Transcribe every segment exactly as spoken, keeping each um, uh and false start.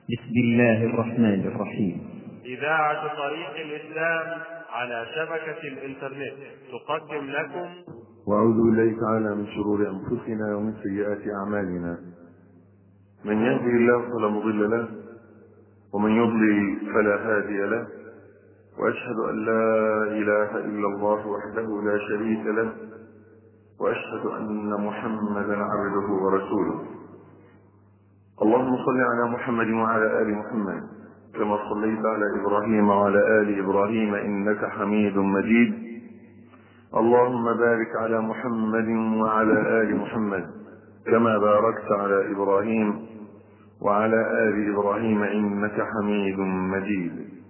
بسم الله الرحمن الرحيم. إذاعة طريق الإسلام على شبكة الإنترنت تقدم لكم. وأعوذ بالله تعالى من شرور أنفسنا ومن سيئات أعمالنا. من يهدي الله فلا مضل له ومن يضلل فلا هادي له، وأشهد أن لا إله إلا الله وحده لا شريك له، وأشهد أن محمدا عبده ورسوله. اللهم صل على محمد وعلى آل محمد كما صليت على إبراهيم وعلى آل إبراهيم إنك حميد مجيد. اللهم بارك على محمد وعلى آل محمد كما باركت على إبراهيم وعلى آل إبراهيم إنك حميد مجيد.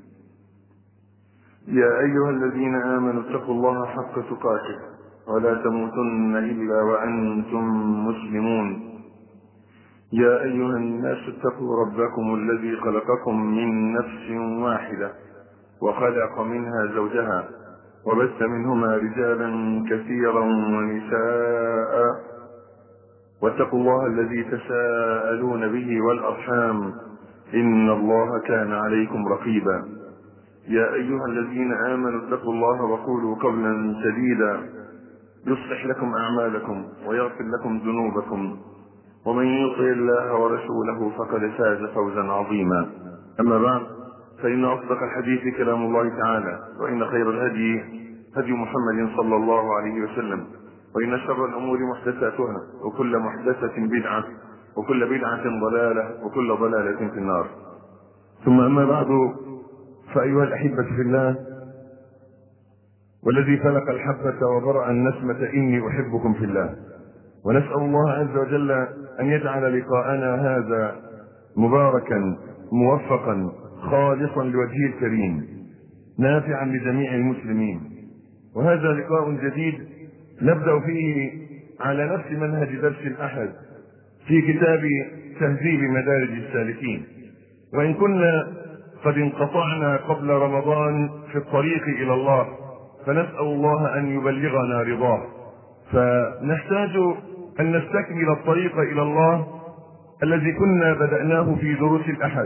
يا أيها الذين آمنوا اتقوا الله حق تقاته ولا تموتن إلا وأنتم مسلمون. يا أيها الناس اتقوا ربكم الذي خلقكم من نفس واحدة وخلق منها زوجها وبث منهما رجالا كثيرا ونساء، واتقوا الله الذي تساءلون به والأرحام إن الله كان عليكم رقيبا. يا أيها الذين آمنوا اتقوا الله وقولوا قولا سديدا يصلح لكم أعمالكم ويغفر لكم ذنوبكم، ومن يطع الله ورسوله فقد فاز فوزا عظيما. أما بعد، فإن أصدق الحديث كلام الله تعالى، وإن خير الهدي هدي محمد صلى الله عليه وسلم، وإن شر الأمور محدثاتها وكل محدثة بدعة وكل بدعة ضلالة وكل ضلالة في النار. ثم أما بعد، فأيها الأحبة في الله، والذي فلق الحبة وبرأ النسمة إني أحبكم في الله، ونسأل الله عز وجل أن يجعل لقاءنا هذا مباركا موفقا خالصا لوجهه الكريم نافعا لجميع المسلمين. وهذا لقاء جديد نبدأ فيه على نفس منهج درس الأحد في كتاب تهذيب مدارج السالكين، وإن كنا قد انقطعنا قبل رمضان في الطريق إلى الله، فنسأل الله أن يبلغنا رضاه، فنحتاج أن نستكمل الطريق إلى الله الذي كنا بدأناه في دروس الأحد.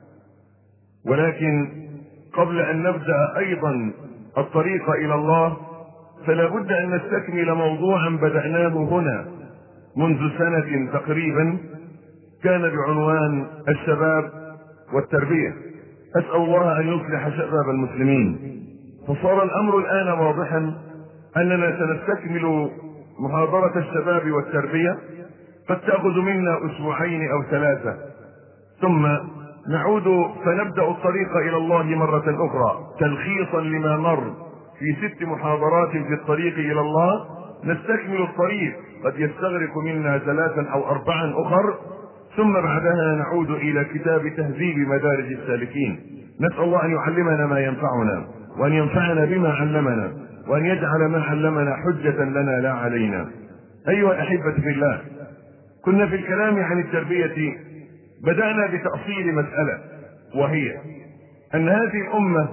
ولكن قبل أن نبدأ أيضا الطريق إلى الله فلا بد أن نستكمل موضوعا بدأناه هنا منذ سنة تقريبا، كان بعنوان الشباب والتربية. أسأل الله أن يصلح شباب المسلمين. فصار الأمر الآن واضحا أننا سنستكمل محاضرة الشباب والتربية، قد تأخذ منا أسبوعين أو ثلاثة، ثم نعود فنبدأ الطريق إلى الله مرة أخرى تلخيصا لما مر في ست محاضرات في الطريق إلى الله. نستكمل الطريق، قد يستغرق منا ثلاثا أو أربعا أخر، ثم بعدها نعود إلى كتاب تهذيب مدارج السالكين. نسأل الله أن يعلمنا ما ينفعنا، وأن ينفعنا بما علمنا، وأن يجعل ما علمنا حجة لنا لا علينا. أيها الأحبة في الله، كنا في الكلام عن التربية بدأنا بتأصيل مسألة، وهي أن هذه الأمة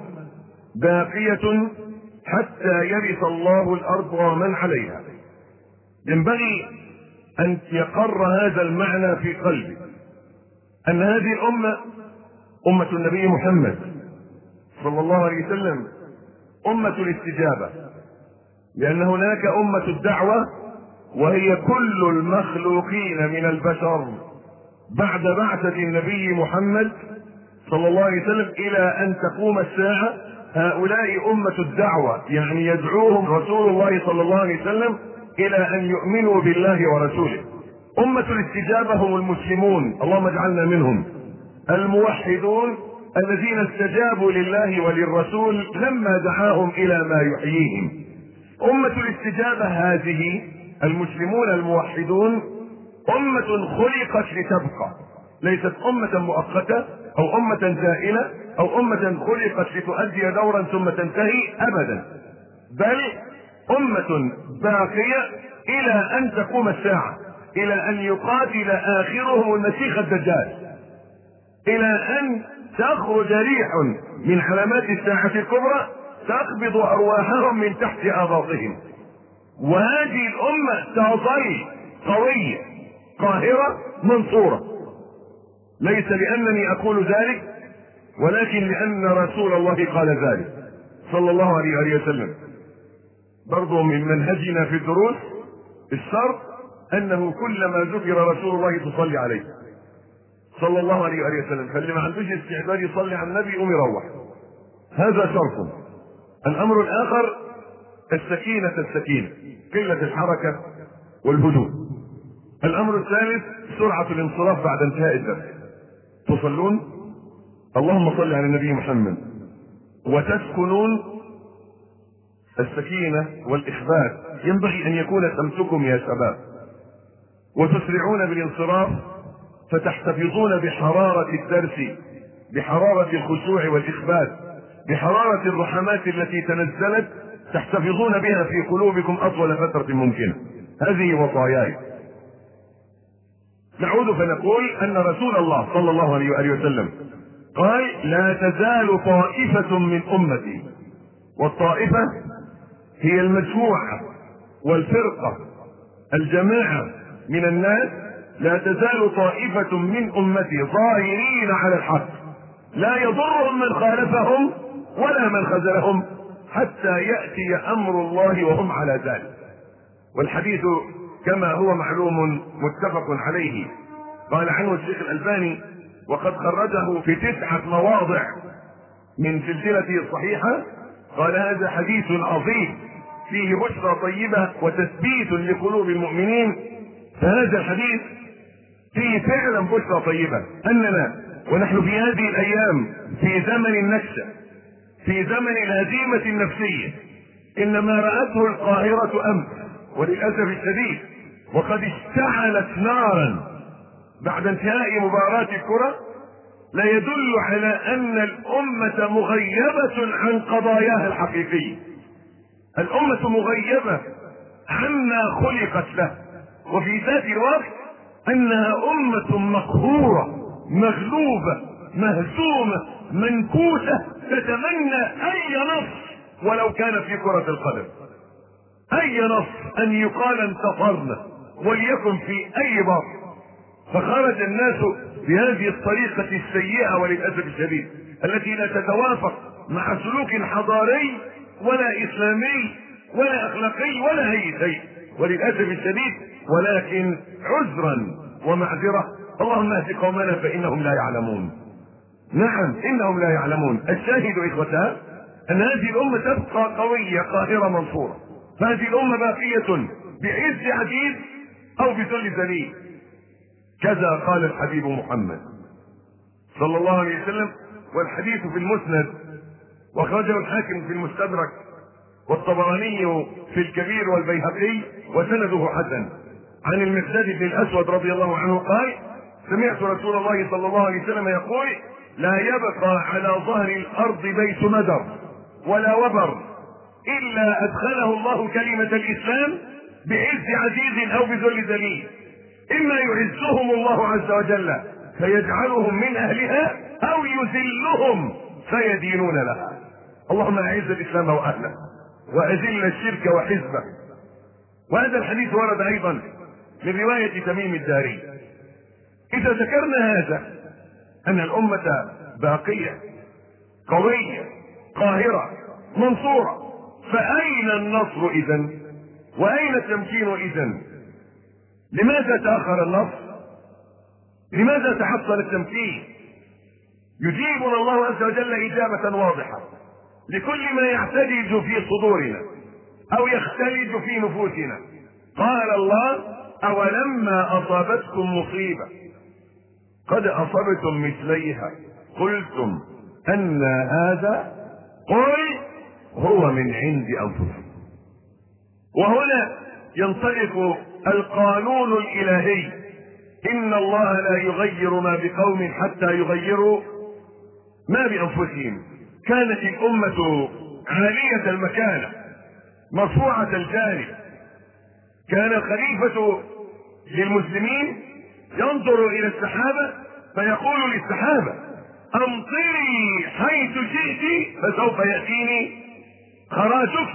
باقية حتى يرث الله الأرض ومن عليها. ينبغي أن يقر هذا المعنى في قلبك، أن هذه الأمة أمة النبي محمد صلى الله عليه وسلم أمة الاستجابة، لأن هناك أمة الدعوة وهي كل المخلوقين من البشر بعد بعثة النبي محمد صلى الله عليه وسلم إلى أن تقوم الساعة. هؤلاء أمة الدعوة، يعني يدعوهم رسول الله صلى الله عليه وسلم إلى أن يؤمنوا بالله ورسوله. أمة الاستجابة هم المسلمون، اللهم اجعلنا منهم، الموحدون الذين استجابوا لله وللرسول لما دعاهم إلى ما يحييهم. أمة الاستجابة هذه المسلمون الموحدون أمة خلقت لتبقى، ليست أمة مؤقتة أو أمة زائلة أو أمة خلقت لتؤدي دورا ثم تنتهي أبدا، بل أمة باقية إلى أن تقوم الساعة، إلى أن يقاتل آخرهم المسيح الدجال، إلى أن تخرج ريح من علامات الساعة الكبرى تقبض أرواحهم من تحت آباطهم. وهذه الأمة تظل قوية قاهرة منصورة. ليس لأنني أقول ذلك، ولكن لأن رسول الله قال ذلك صلى الله عليه وآله وسلم. برضو من منهجنا في الدروس الشرط أنه كلما ذكر رسول الله تصلي عليه صلى الله عليه وآله وسلم، فاللي ما عندوش استعداد يصلي على النبي يقوم يروح، هذا شرط. الأمر الآخر السكينة السكينة قلة الحركة والهدوء. الأمر الثالث سرعة الانصراف بعد انتهاء الدرس. تصلون اللهم صل على النبي محمد وتسكنون. السكينة والإخبات ينبغي أن يكون سمتكم يا شباب، وتسرعون بالانصراف فتحتفظون بحرارة الدرس، بحرارة الخشوع والإخبات، بحرارة الرحمات التي تنزلت تحتفظون بها في قلوبكم أطول فترة ممكنة. هذه وصاياي. نعود فنقول أن رسول الله صلى الله عليه وآله وسلم قال لا تزال طائفة من أمتي، والطائفة هي المجموعة والفرقة الجماعة من الناس، لا تزال طائفة من أمتي ظاهرين على الحق لا يضرهم من خالفهم ولا من خذلهم حتى يأتي أمر الله وهم على ذلك. والحديث كما هو معلوم متفق عليه. قال عنه الشيخ الألباني وقد خرجه في تسعة مواضع من سلسلته الصحيحة، قال هذا حديث عظيم فيه بشرى طيبة وتثبيت لقلوب المؤمنين. فهذا الحديث فيه فعلا بشرى طيبة أننا ونحن في هذه الأيام في زمن النكسة، في زمن الهزيمة النفسية، إنما رأته القاهرة أمس وللأسف الشديد وقد اشتعلت نارا بعد انتهاء مباراة الكرة، لا يدل على أن الأمة مغيبة عن قضاياها الحقيقية. الأمة مغيبة عما خلقت له، وفي ذات الوقت أنها أمة مقهورة مغلوبة مهزومة منكوسة تتمنى أي نصر ولو كان في كرة القدم، أي نصر أن يقال انتصرنا وليكن في أي باطل. فخرج الناس بهذه الطريقة السيئة وللأسف الشديد التي لا تتوافق مع سلوك حضاري ولا إسلامي ولا أخلاقي ولا أي شيء وللأسف الشديد، ولكن عذرا ومعذرة اللهم اهد قومنا فإنهم لا يعلمون. نعم إنهم لا يعلمون. الشاهد إخوتها أن هذه الأمة تبقى قوية قاهرة منصورة، فهذه الأمة باقية بعز عزيز أو بذل ذليل. كذا قال الحبيب محمد صلى الله عليه وسلم، والحديث في المسند واخرجه الحاكم في المستدرك والطبراني في الكبير والبيهقي وسنده حسن عن المقداد بن الأسود رضي الله عنه قال سمعت رسول الله صلى الله عليه وسلم يقول لا يبقى على ظهر الأرض بيت مدر ولا وبر إلا أدخله الله كلمة الإسلام بعز عزيز أو بذل ذليل، إما يعزهم الله عز وجل فيجعلهم من أهلها أو يذلهم فيدينون لها. اللهم أعز الإسلام وأهله وأذل الشرك وحزبه. وهذا الحديث ورد أيضا من رواية تميم الداري. إذا ذكرنا هذا أن الأمة باقية قوية قاهرة منصورة، فأين النصر إذن؟ وأين التمكين إذن؟ لماذا تأخر النصر؟ لماذا تحصل التمكين؟ يجيبنا الله عز وجل إجابة واضحة لكل ما يحتجج في صدورنا أو يختلج في نفوسنا. قال الله أولما أصابتكم مصيبة قد أصبتم مثليها قلتم أن هذا قل هو من عند أنفسكم. وهنا ينطلق القانون الإلهي إن الله لا يغير ما بقوم حتى يغيروا ما بأنفسهم. كانت الأمة عالية المكانة مرفوعة الجانب، كان الخليفة للمسلمين ينظر إلى السحابة فيقول للسحابة أمطري حيث شئت فسوف يأتيني خراجك.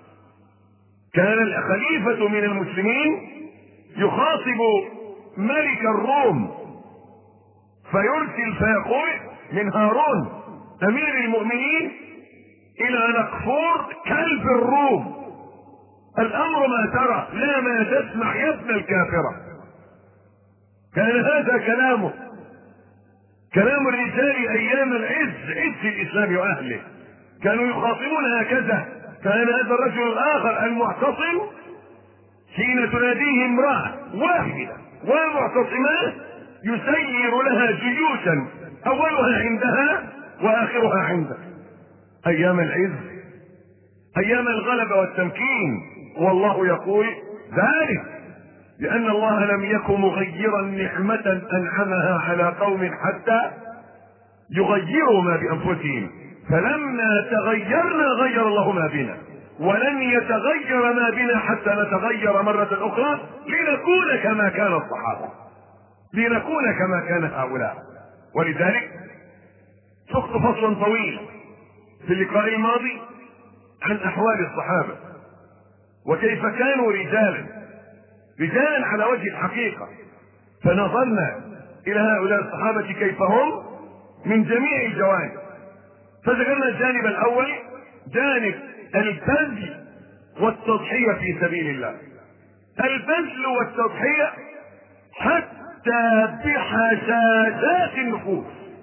كان الخليفة من المسلمين يخاطب ملك الروم فيرسل فيقول من هارون امير المؤمنين الى نقفور كلب الروم: الامر ما ترى لا ما تسمع يا ابن الكافرة. كان هذا كلامه، كلام الرجال ايام العز، عز الاسلام واهله، كانوا يخاطبون هكذا. كان هذا الرجل الاخر المعتصم حين تناديه امرأة واحدة والمعتصمات يسير لها جيوشا اولها عندها واخرها عنده. ايام العز، ايام الغلبة والتمكين. والله يقول ذلك لان الله لم يكن مغيرا نعمة انعمها على قوم حتى يغيروا ما بانفسهم، فلما تغيرنا غير الله ما بنا، ولن يتغير ما بنا حتى نتغير مرة اخرى لنكون كما كان الصحابة، لنكون كما كان هؤلاء. ولذلك سقط فصلا طويلا في اللقاء الماضي عن احوال الصحابة وكيف كانوا رجالا رجالا على وجه الحقيقة، فنظرنا الى هؤلاء الصحابة كيف هم من جميع الجوانب. فذكرنا الجانب الاول جانب البذل والتضحية في سبيل الله، البذل والتضحية حتى بحساسات النفوس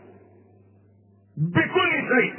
بكل شيء.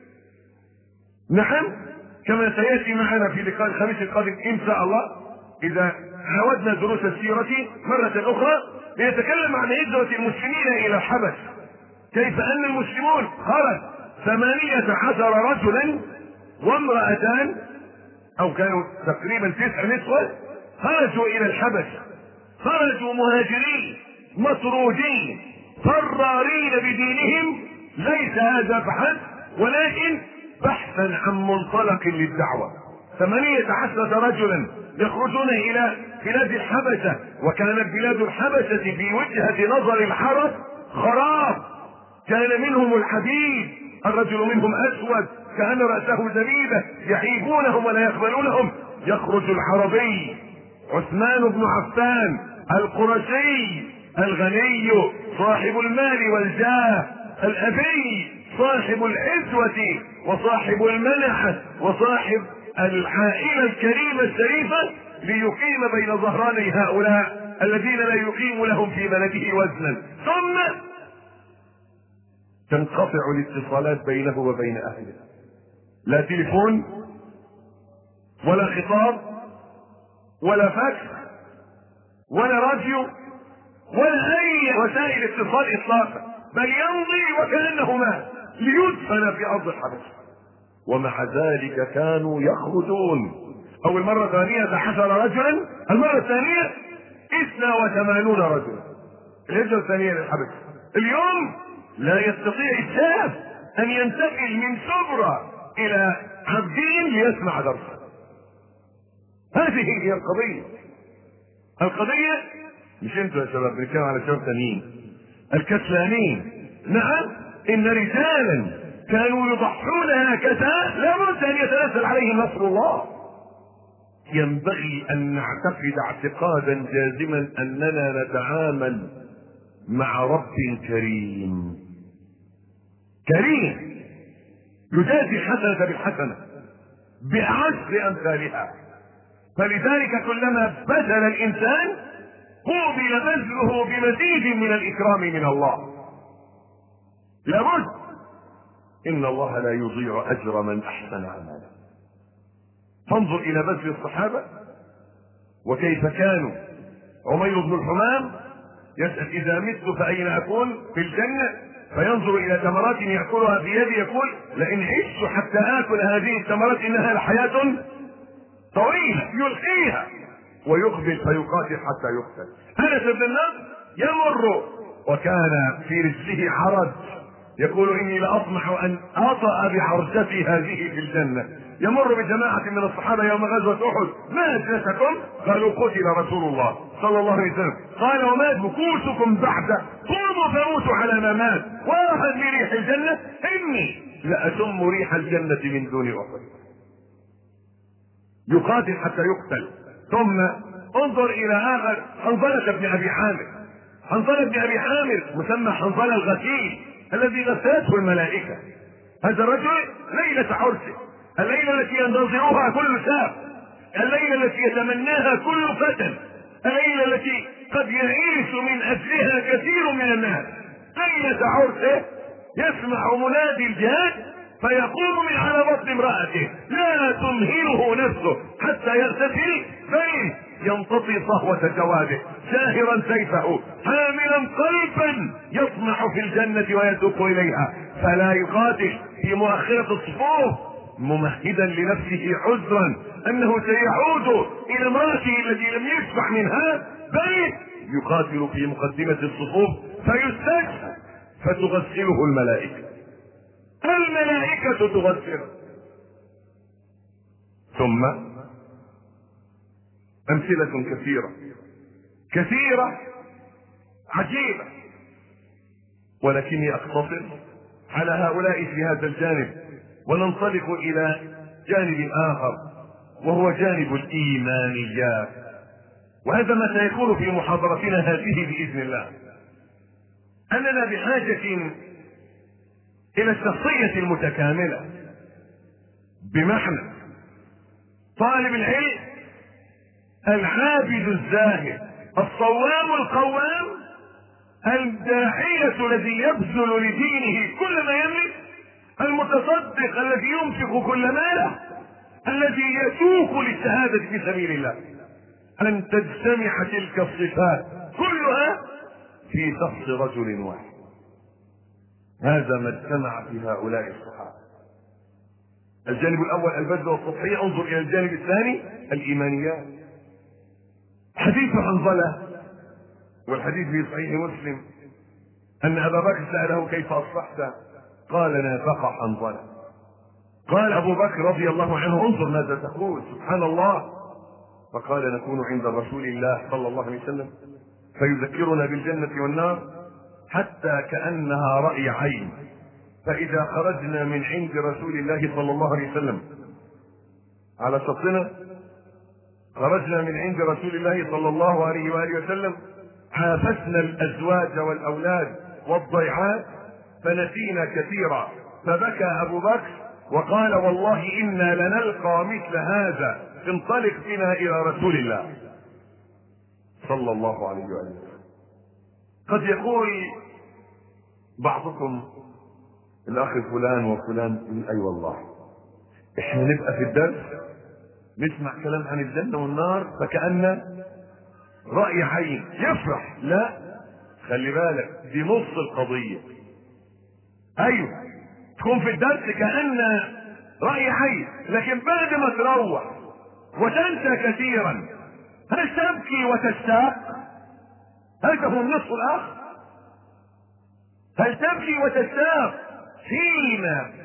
نعم، كما سيأتي معنا في لقاء الخميس القادم إن شاء الله إذا عودنا دروس السيرة مرة أخرى لنتكلم عن هجرة المسلمين إلى الحبش، كيف أن المسلمون خرج ثمانية عشر رجلا وامرأتان أو كانوا تقريبا تسع نسوة خرجوا إلى الحبش، خرجوا مهاجرين مطرودين فرارين بدينهم، ليس هذا فحسب ولكن بحثا عن منطلق للدعوة. ثمانية عشرة رجلا يخرجون الى بلاد الحبشة، وكانت بلاد الحبشة في وجهة نظر العرب خراب، كان منهم الحديد، الرجل منهم اسود كأن رأسه زبيبة، يحيبونهم ولا يقبلونهم. يخرج العربي عثمان بن عفان القرشي الغني صاحب المال والجاه، الأبي صاحب العزوة وصاحب المنحة وصاحب العائلة الكريمة الشريفة، ليقيم بين ظهراني هؤلاء الذين لا يقيم لهم في بلده وزنا. ثم تنقطع الاتصالات بينه وبين أهله، لا تليفون ولا خطاب ولا فاكس ولا راديو ولا أي وسائل اتصال إطلاقا، بل يمضي وكأنه مات ليدفن في أرض الحبشة. ومع ذلك كانوا يخرجون. أول مرة ثانية عشر رجلا، المرة الثانية اثنا وثمانون رجلا، الهجرة الثانية للحبشة. اليوم لا يستطيع الشاب أن ينتقل من سبرة إلى عبدين ليسمع درسا. هذه هي القضية. القضية مش انتوا يا شباب، بنتكلم على شباب ثانيين الكسلانين. نعم، ان رجالا كانوا يضحون هكذا لابد ان يتنزل عليهم نصر الله. ينبغي ان نعتقد اعتقادا جازما اننا نتعامل مع رب كريم كريم يجازي الحسنة بالحسنة بعشر امثالها. فلذلك كلما بذل الانسان قوبل بذله بمزيد من الاكرام من الله. لابد، ان الله لا يضيع اجر من احسن عملا. فانظر الى بذل الصحابة وكيف كانوا. عمير بن الحمام يسأل اذا مت فاين اكون؟ في الجنة. فينظر الى ثمرات ياكلها بيده يقول لئن عشت حتى اكل هذه الثمرات انها لحياة طويلة. يلقيها ويقبل فيقاتل حتى يقتل. انس بن النضر يمر وكان في رجله حرج، يقول اني لاطمح ان اطأ بحرجتي هذه في الجنة. يمر بجماعة من الصحابة يوم غزوة احد، ما اجلسكم؟ قالوا قتل رسول الله صلى الله عليه وسلم. قال وما مكوسكم بعد؟ قوموا فموتوا على ما مات واحد لريح الجنة، اني لاشم ريح الجنة من دون احد. يقاتل حتى يقتل. ثم انظر الى اخر، حنظلة بن ابي حامد. حنظلة بن ابي حامر مسمى حنظلة الغسيل الذي غسلته الملائكة. هذا الرجل ليلة عرسه، الليلة التي ينتظرها كل شاب، الليلة التي يتمناها كل فتى، الليلة التي قد يعيش من اجلها كثير من الناس. ليلة عرسه يسمع منادي الجهاد فيقوم من على بطن امرأته لا تمهله نفسه حتى يغتسل، بل يمتطي صهوة جواده شاهرا سيفه حاملا قلبا يطمح في الجنة ويتوق اليها، فلا يقاتل في مؤخرة الصفوف ممهدا لنفسه عذرا انه سيعود الى امرأته التي لم يشبع منها، بل يقاتل في مقدمة الصفوف فيستشهد فتغسله الملائكة. الملائكة تغسله. ثم أمثلة كثيرة كثيرة عجيبة، ولكني أقتصر على هؤلاء في هذا الجانب وننطلق إلى جانب آخر وهو جانب الإيمانيات، وهذا ما سيكون في محاضرتنا هذه بإذن الله. أننا بحاجة إلى الشخصية المتكاملة، بمعنى طالب العلم العابد الزاهد الصوام القوام الداعية الذي يبذل لدينه كل ما يملك، المتصدق الذي ينفق كل ماله، الذي يسوق للشهادة في سبيل الله. أن تجتمع تلك الصفات كلها في شخص رجل واحد. هذا ما اجتمع في هؤلاء الصحابة. الجانب الأول البذل والتضحية، انظر إلى الجانب الثاني الإيمانيات. حديث حنظلة والحديث في صحيح مسلم أن أبا بكر سأله كيف أصبحت؟ قال نافق حنظلة. قال أبو بكر رضي الله عنه انظر ماذا تقول، سبحان الله. فقال نكون عند رسول الله صلى الله عليه وسلم فيذكرنا بالجنة والنار حتى كأنها رأي عين، فإذا خرجنا من عند رسول الله صلى الله عليه وسلم على شطنا، خرجنا من عند رسول الله صلى الله عليه وآله وسلم عافسنا الأزواج والأولاد والضيعات فنسينا كثيرا، فبكى أبو بكر وقال والله إنا لنلقى مثل هذا، انطلق بنا إلى رسول الله صلى الله عليه وآله وسلم. قد يقول بعضكم الأخ فلان وفلان أي والله إحنا نبقى في الدرس نسمع كلام عن الجنة والنار فكأن رأي عين يفرح. لا، خلي بالك دي نص القضية. أيوه تكون في الدرس كأن رأي عين، لكن بعد ما تروح وتنسى كثيرا، هل تبكي وتشتاق؟ هل تكون النصف الآخر؟ هل تبكي وتشتاق حين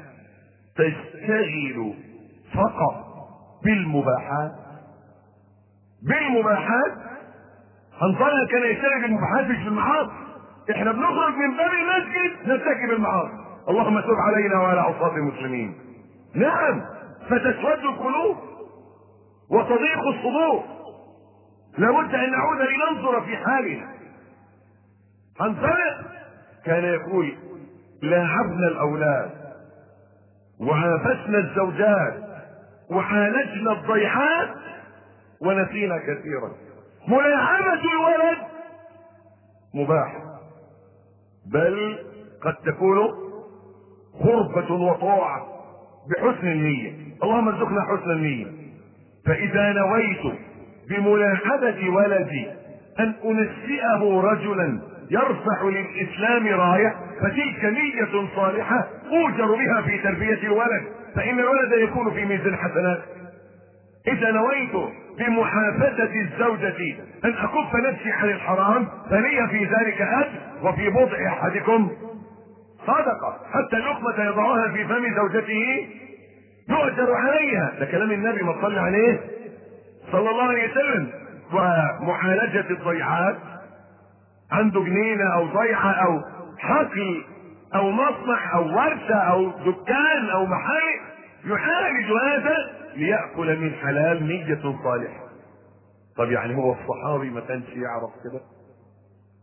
تشتغل فقط بالمباحات؟ بالمباحات حنظلة كان يشتغل بالمباحات مش بالمعاصي. احنا بنخرج من باب المسجد نرتكب المعاصي، اللهم تب علينا وعلى عصاة المسلمين. نعم، فتسود القلوب وتضيق الصدور، لابد ان نعود لننظر في حالنا. حنظلة كان يقول لاعبنا الاولاد وعافسنا الزوجات وعالجنا الضيعات ونسينا كثيرا. ملاعبة الولد مباح، بل قد تكون قربة وطاعة بحسن النية، اللهم ارزقنا حسن النية. فإذا نويت بملاعبة ولدي أن أنشئه رجلا يرفع للإسلام راية، فتلك نية صالحة أوجر بها في تربية الولد، فإن الولد يكون في ميزان حسنات. إذا نويت بمحافظة الزوجة أن أكف نفسي عن الحرام فلي في ذلك أجر، وفي بضع أحدكم صدقة، حتى اللقمة يضعها في فم زوجته يؤجر عليها. ده كلام النبي ما صلى عليه صلى الله عليه وسلم. ومعالجة الضيعات، عنده جنينة أو ضيعة أو حقل أو مصنع أو ورشة أو دكان أو محل، يعالج هذا ليأكل من حلال نية صالحة. طب يعني هو الصحابي ما كانش يعرف كده؟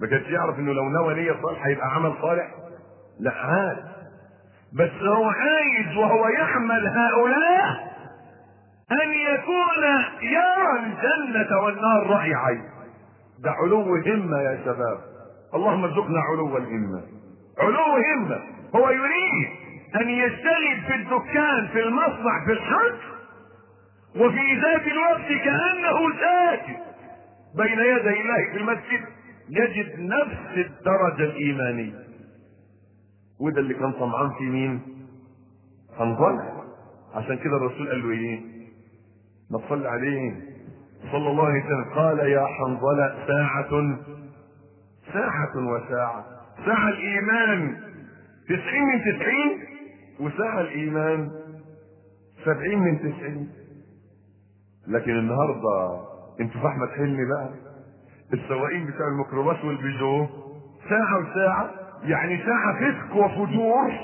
ما كانش يعرف انه لو نوى نية صالحة يبقى عمل صالح؟ لا عاد، بس هو عايز وهو يحمل هؤلاء ان يكون يرى الجنة والنار رأي عين. ده علو همة يا شباب، اللهم ارزقنا علو الهمة. علو همة، هو يريد ان يشتغل في الدكان، في المصنع، في الحرب، وفي ذات الوقت كأنه ساكت بين يدي الله في المسجد يجد نفس الدرجة الإيمانية. وده اللي كان طمعان في مين؟ حنظلة. عشان كده الرسول قال له ايه؟ ما تصلي عليه صلى الله عليه وسلم، قال يا حنظلة ساعة ساعة وساعة. ساعة الإيمان تسعين من تسعين، وساعة الإيمان سبعين من تسعين. لكن النهاردة انتوا في أحمد حلمي بقى، السواقين بتاع الميكروباص والبيجو ساعة وساعة، يعني ساعة فسق وفجور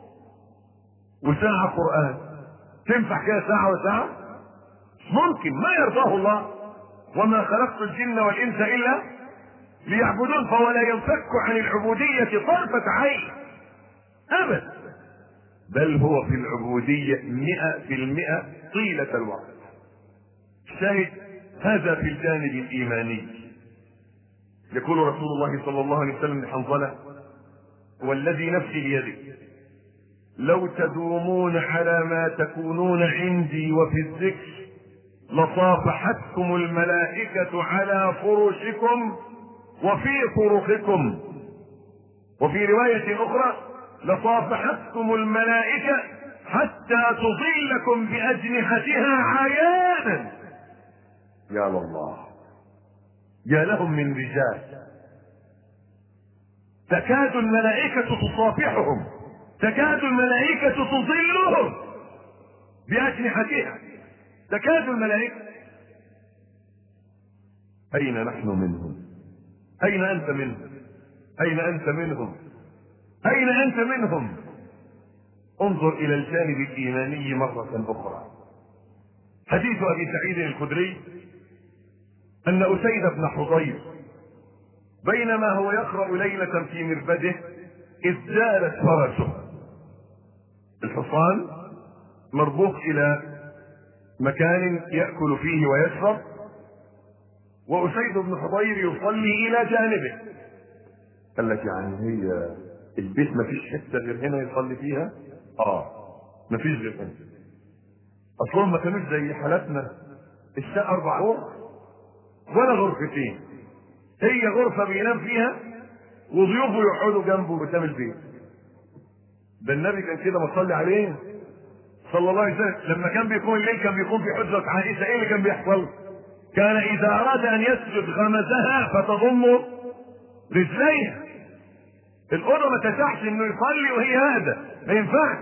وساعة قرآن. تنفع كده ساعة وساعة؟ ممكن، ما يرضاه الله. وما خلقت الجن والإنس إلا ليعبدون، فهو لا ينفك عن العبودية طرفة عين أبدا، بل هو في العبودية مئة في المئة طيلة الوقت. شاهد هذا في الجانب الإيماني. يقول رسول الله صلى الله عليه وسلم لحنظلة: والذي نفسي بيده لو تدومون على ما تكونون عندي وفي الذكر لصافحتكم الملائكة على فرشكم وفي طرقكم. وفي رواية أخرى: لصافحتكم الملائكة حتى تظلكم بأجنحتها عيانا. يا الله، يا لهم من رجال تكاد الملائكة تصافحهم، تكاد الملائكة تظلهم بأجنحتها، تكاد الملائكة. أين نحن منهم؟ أين أنت منهم؟ أين أنت منهم؟ أين أنت منهم؟ انظر إلى الجانب الإيماني مرة أخرى. حديث أبي سعيد الخدري أن أسيد بن حضير بينما هو يقرأ ليلة في مربده إذ زالت فرسه، الحصان مربوط إلى مكان يأكل فيه ويشرب، وأسيد بن حضير يصلي إلى جانبه. قال لك يعني هي البيت ما فيش حتة غير هنا يصلي فيها؟ آه ما فيش غير هنا. أصلا ما كانوش زي حالتنا الشقة أربع غرف ولا غرفتين، هي غرفة بينام فيها وضيوفه يقعدوا جنبه قدام البيت. ده النبي كان كده مصلي عليه صلى الله عليه وسلم، لما كان بيقوم الليل كان بيقوم في حجرة عائشة. ايه اللي كان بيحصل؟ كان اذا اراد ان يسجد غمزها فتضم رجليها. الاوضه ما تسعش انه يصلي وهي هذا، ما ينفعش،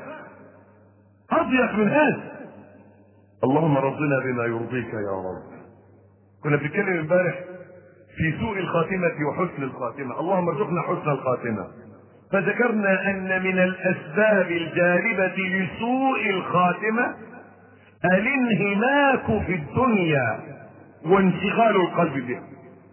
اضيق من هذا. اللهم رضنا بما يرضيك يا رب. كنا بنتكلم امبارح في سوء الخاتمة وحسن الخاتمة، اللهم ارزقنا حسن الخاتمة. فذكرنا ان من الاسباب الجالبة لسوء الخاتمة الانهماك في الدنيا وانشغال القلب بها.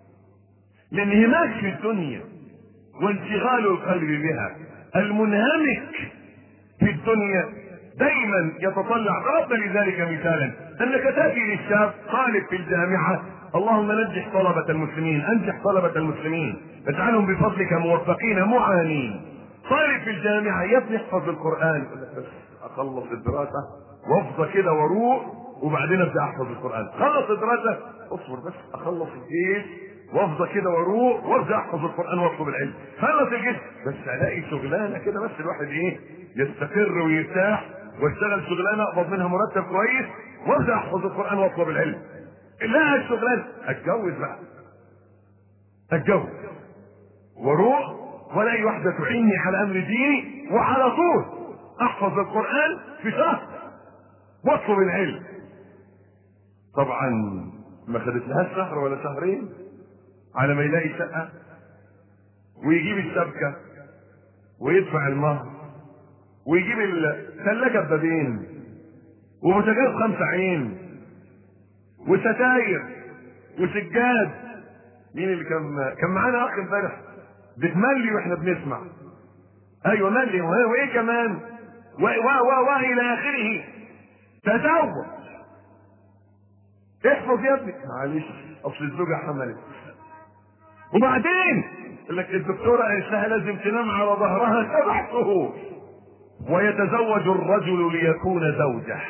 الانهماك في الدنيا وانشغال القلب بها. المنهمك في الدنيا دايما يتطلع. ضربنا لذلك مثالا انك تاتي للشاب طالب في الجامعه: اللهم نجح طلبة المسلمين، انجح طلبة المسلمين، اجعلهم بفضلك موفقين معانين. طالب في الجامعه يا ابني احفظ القران، بس اخلص الدراسه وافضى كده واروح وبعدين ابدا احفظ القران. خلص الدراسه، اصبر بس اخلص الجيش وافضى كده واروح وابدا احفظ القران واطلب العلم. خلص الجيش بس الاقي شغلانه كده بس الواحد ايه يستقر ويرتاح واشتغل شغلانه اقبض منها مرتب كويس وابدا احفظ القران واطلب العلم. لا الشغلانه اتجوز بقى، اتجوز واروح والاقي واحده تعيني على امر ديني وعلى طول احفظ القران في شهر واطلب العلم. طبعا ما خدت لها شهر ولا شهرين على ما يلاقي شقه ويجيب الشبكه ويدفع المهر ويجيب الثلاجه ببابين وبوتاجاز خمسه عين وستاير وسجاد. مين اللي كان كان معانا اخ امبارح بتملي واحنا بنسمع. ايوه ملي، وايه كمان و و و الى اخره. تزوج، احفظ يا ابني، معلش اصل الزوجه حملت. وبعدين يقول لك الدكتوره قالت لها لازم تنام على ظهرها سبع شهور، ويتزوج الرجل ليكون زوجه.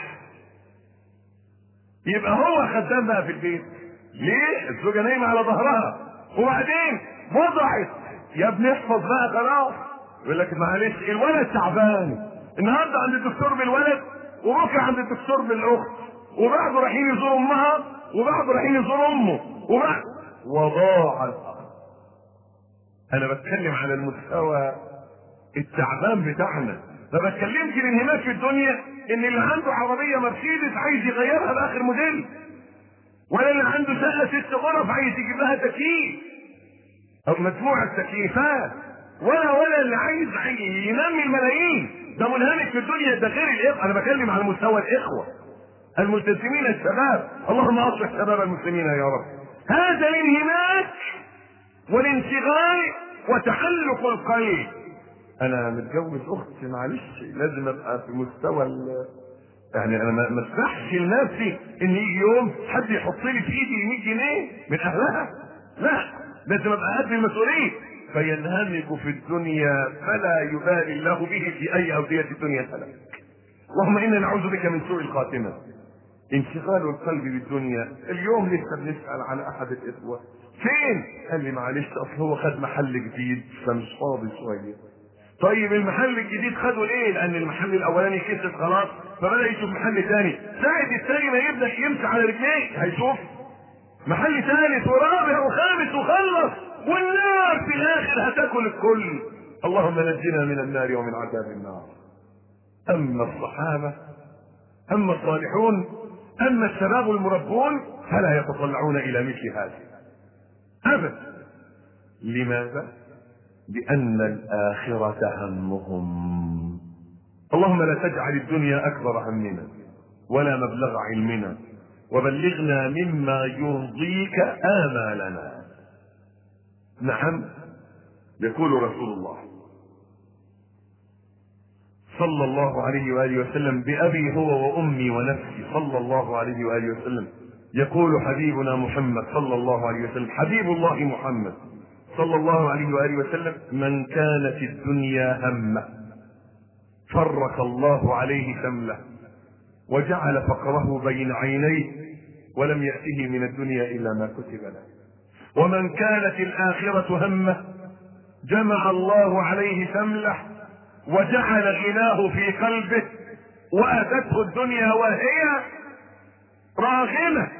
يبقى هو خدام بقى في البيت. ليه؟ الزوجه نايمه على ظهرها، وبعدين وضعت. يا ابني احفظ بقى خلاص. يقول لك معلش الولد تعبان، النهارده عند الدكتور بالولد، وبكره عند الدكتور بالاخت، وبعده رايحين يزوروا امها، وبعده رايحين يزوروا امه، وبعد وضاع الأخ. انا بتكلم على المستوى التعبان بتاعنا، ما بتكلمش الانهماك في الدنيا ان اللي عنده عربيه مرسيدس عايز يغيرها باخر موديل، ولا اللي عنده شقه ست غرف عايز يجيب لها تكييف او مجموعه تكييفات، ولا ولا اللي عايز ينمي الملايين. ده منهمك في الدنيا، ده غير الاخوه. انا بكلم على مستوى الاخوه الملتزمين الشباب. اللهم اصلح شباب المسلمين يا رب. هذا الانهماك والانشغال وتحلق القلب. انا متجوز اختي، معلش لازم ابقى في مستوى ال يعني انا ما اسمحش لنفسي ان يجي يوم حد يحط لي في ايدي مية جنيه من اهلها، لا، لازم ابقى قد المسؤوليه. فينهمك في الدنيا فلا يبالي الله به في اي اوديه الدنيا هلك. اللهم انا نعوذ بك من سوء الخاتمه. انشغال القلب بالدنيا. اليوم لسه بنسال على احد الاخوه فين؟ قال لي معلش اصل هو خد محل جديد فمش فاضي شويه. طيب المحل الجديد خده ليه؟ لان المحل الاولاني كسب خلاص، فبدا يشوف محل ثاني. ساعة الثاني ما يبدا يمشي على رجليه هيشوف محل ثالث ورابع وخامس وخلص، والنار في الاخر هتاكل الكل. اللهم نجنا من النار ومن عذاب النار. اما الصحابه، اما الصالحون، اما الشباب المربون فلا يتطلعون الى مثل هذا ابدا. لماذا؟ لأن الآخرة همهم. اللهم لا تجعل الدنيا أكبر همنا ولا مبلغ علمنا، وبلغنا مما يرضيك آمالنا. نعم، يقول رسول الله صلى الله عليه وآله وسلم: بأبي هو وأمي ونفسي، صلى الله عليه وآله وسلم. يقول حبيبنا محمد صلى الله عليه وسلم، حبيب الله محمد صلى الله عليه وآله وسلم: من كانت الدنيا همه فرق الله عليه شمله وجعل فقره بين عينيه ولم يأته من الدنيا إلا ما كتب له. ومن كانت الآخرة همه جمع الله عليه شمله وجعل غناه في قلبه وأتته الدنيا وهي راغمة.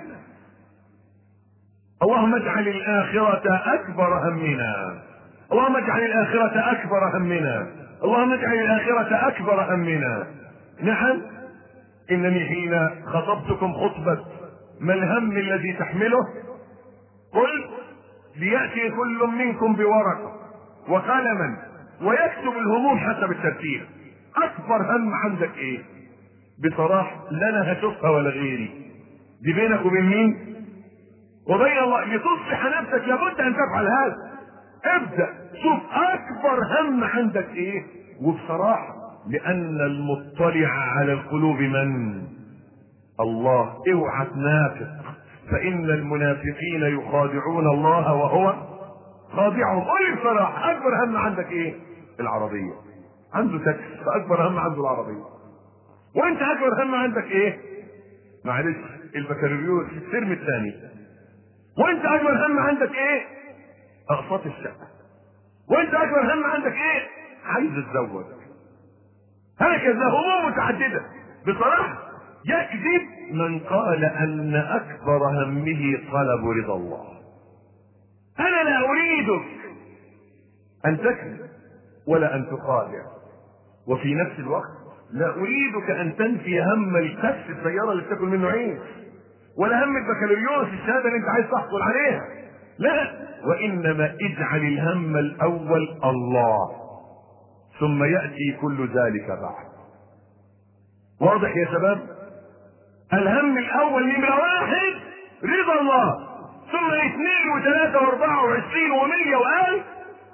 اللهم اجعل الآخرة أكبر همنا، اللهم اجعل الآخرة أكبر همنا، اللهم اجعل الآخرة أكبر همنا. نعم، إنني حين خطبتكم خطبة ما الهم الذي تحمله قل ليأتي كل منكم بورقة وقلما ويكتب الهموم حسب الترتيب. أكبر هم عندك إيه؟ بصراحة لا أنا هشوفها ولا غيري، دي بينك وبين مين؟ وبين الله. لتصلح نفسك لابد ان تفعل هذا. ابدأ شوف اكبر هم عندك ايه. وبصراحة لان المطلع على القلوب من؟ الله. اوعى تنافق، فان المنافقين يخادعون الله وهو خادعهم. قل بصراحة اكبر هم عندك ايه؟ العربية. عنده تاكس فاكبر هم عنده العربية. وانت اكبر هم عندك ايه؟ معلش البكالوريوس الترم الثاني. وانت اكبر هم عندك ايه؟ اقساط الشقه. وانت اكبر هم عندك ايه؟ عايز تتزوج. هكذا هموم متعدده. بصراحه يكذب من قال ان اكبر همه طلب رضا الله. انا لا اريدك ان تكذب ولا ان تخادع، وفي نفس الوقت لا اريدك ان تنفي هم الكف السياره اللي بتاكل منه عيش، ولا هم البكالوريوس الشهاده اللي انت عايز تحصل عليها. لا، وانما اجعل الهم الاول الله، ثم ياتي كل ذلك بعد. واضح يا شباب؟ الهم الاول نمره واحد رضا الله، ثم اثنين وثلاثه واربعه وعشرين ومية والف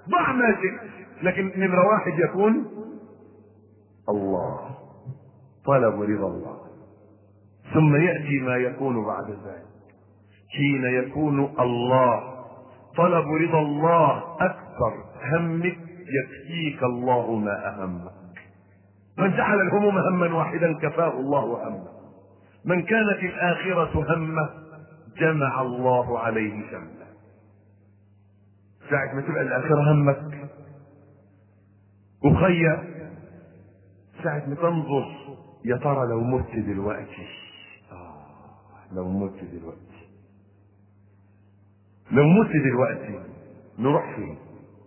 ضع ما شئت، لكن نمرة واحد يكون الله، طلب رضا الله. ثم يأتي ما يكون بعد ذلك. حين يكون الله طلب رضا الله أكثر همك، يكفيك الله ما أهمك. من جعل الهموم هما واحدا كفاه الله همه. من كانت الآخرة همه جمع الله عليه شمله. ساعة ما تبقى الآخرة همك أخي، ساعة ما تنظر يا ترى لو مت دلوقتي، آه لو مت دلوقتي لو مت دلوقتي نروح فين؟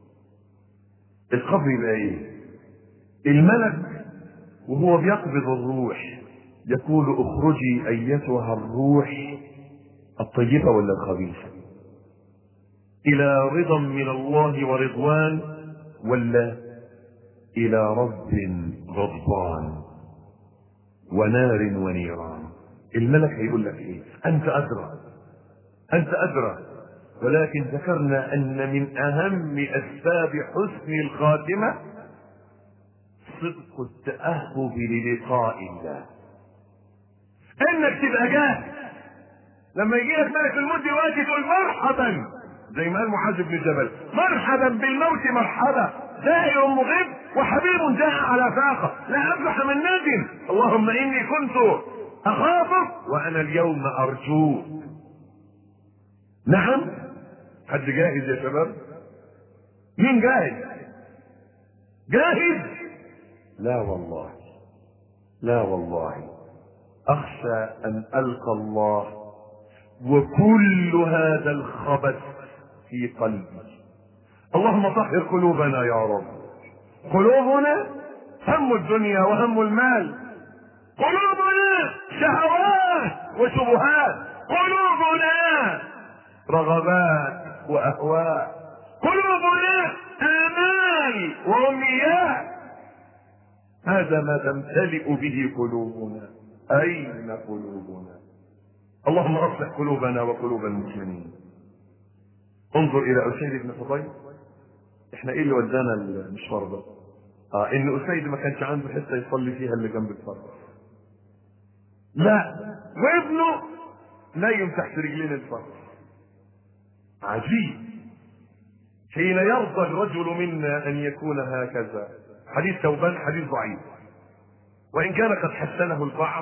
القبر يبقى ايه؟ الملك وهو بيقبض الروح يقول اخرجي ايتها الروح الطيبة ولا الخبيثة، الى رضا من الله ورضوان ولا الى رب غضبان ونار ونيران. الملك هيقول لك ايه؟ انت ادرى انت ادرى. ولكن ذكرنا ان من اهم اسباب حسن الخاتمة صدق التأهب للقاء الله. انك تبقى جاهز لما يجي لك ملك الموت دلوقتي تقول مرحبا، زي ما قال معاذ بن جبل مرحبا بالموت مرحبا، زائر مغيب وحبيب جاء على فاقه، لا افلح من ندم، اللهم اني كنت اخافك وانا اليوم ارجوك. نعم، حد جاهز يا شباب؟ مين جاهز؟ جاهز؟ لا والله لا والله، اخشى ان القى الله وكل هذا الخبث في قلبي. اللهم طهر قلوبنا يا رب. قلوبنا هم الدنيا وهم المال، قلوبنا شهوات وشبهات، قلوبنا رغبات واهواء، قلوبنا امال وامنيات. هذا ما تمتلئ به قلوبنا. اين قلوبنا؟ اللهم اصلح قلوبنا وقلوب المسلمين. انظر الى اسيد بن حضير. احنا ايه اللي ودانا المشوار ده؟ اه ان اسيد ما كانش عنده حته يصلي فيها اللي جنب الفرد، لا، وابنه نايم تحت رجلين الفرد. عجيب. حين يرضى الرجل منا ان يكون هكذا. حديث ثوبان حديث ضعيف، وان كان قد حسنه البعض،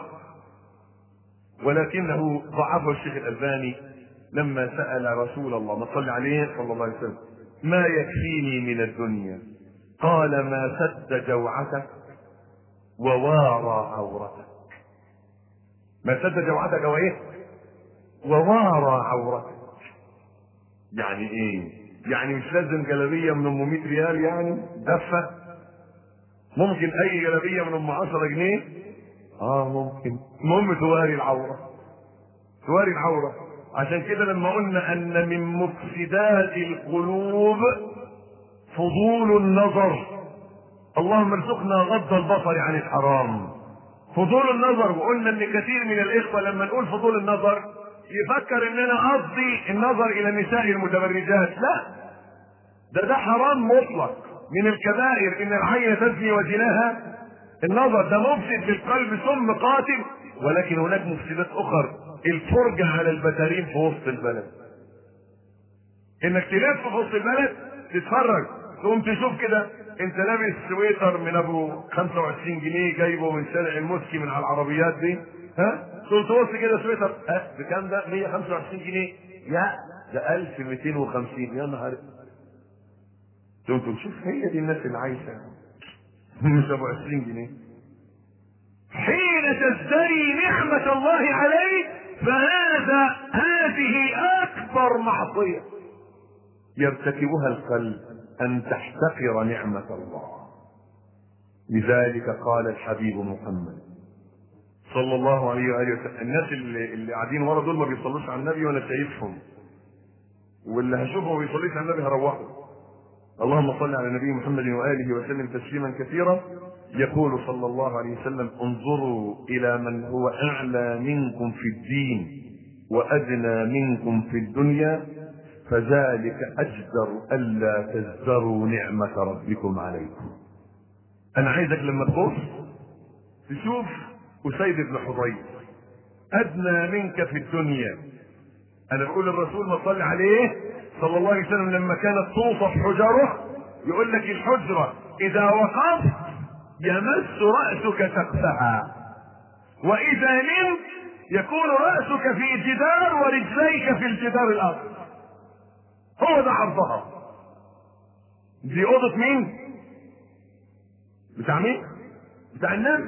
ولكنه ضعفه الشيخ الألباني لما سأل رسول الله ما صلى عليه صلى الله عليه وسلم ما يكفيني من الدنيا؟ قال ما سد جوعتك ووارى عورتك. ما سد جوعتك وايه؟ ووارى عورتك. يعني ايه؟ يعني مش لازم جلابيه من ام مية ريال، يعني دفه. ممكن اي جلابيه من ام عشرة جنيه، اه ممكن، المهم تواري العوره، تواري العوره. عشان كده لما قلنا ان من مفسدات القلوب فضول النظر، اللهم ارزقنا غض البصر عن الحرام. فضول النظر. وقلنا ان كثير من الاخوه لما نقول فضول النظر يفكر ان انا قصدي النظر الى النساء المتبرجات، لا، ده ده حرام مطلق. من الكبائر ان العين تزني وزناها النظر، ده مفسد للقلب ثم قاتل. ولكن هناك مفسدات اخرى، الفرجة على البتارين في وسط البلد، انك تلف في وسط البلد تتفرج، تقوم تشوف كده انت لابس سويتر من ابو خمسة وعشرين جنيه جايبه من شارع المسكي من على العربيات دي، ها تقول تبص كده سويتر اه بكام ده؟ مية وخمسة وعشرين جنيه. يا ده ألف ومئتين وخمسين. يا نهار. تقوم تشوف هي دي الناس اللي عايشه مش ابو عشرين جنيه. حين تزدري نعمة الله عليك فهذا هذه اكبر معصية يرتكبها القلب، ان تحتقر نعمة الله. لذلك قال الحبيب محمد صلى الله عليه وآله وسلم، الناس اللي, اللي قاعدين ورا دول ما بيصلوش على النبي وانا شايفهم، واللي هشوفه ما بيصليش على النبي هروحه. اللهم صل على النبي محمد وآله وسلم تسليما كثيرا. يقول صلى الله عليه وسلم انظروا الى من هو اعلى منكم في الدين وادنى منكم في الدنيا فذلك أجدر ألا تزدروا نعمة ربكم عليكم. أنا عايزك لما تبص تشوف أسيد بن حضير أدنى منك في الدنيا. أنا بقول الرسول ما صلى عليه صلى الله عليه وسلم لما كانت توصف حجره يقول لك الحجرة إذا وقفت يمس رأسك سقفها، وإذا نمت يكون رأسك في جدار ورجليك في الجدار الآخر. هو ده عرضها. دي أوضة مين؟ بتاع مين؟ بتاع النبي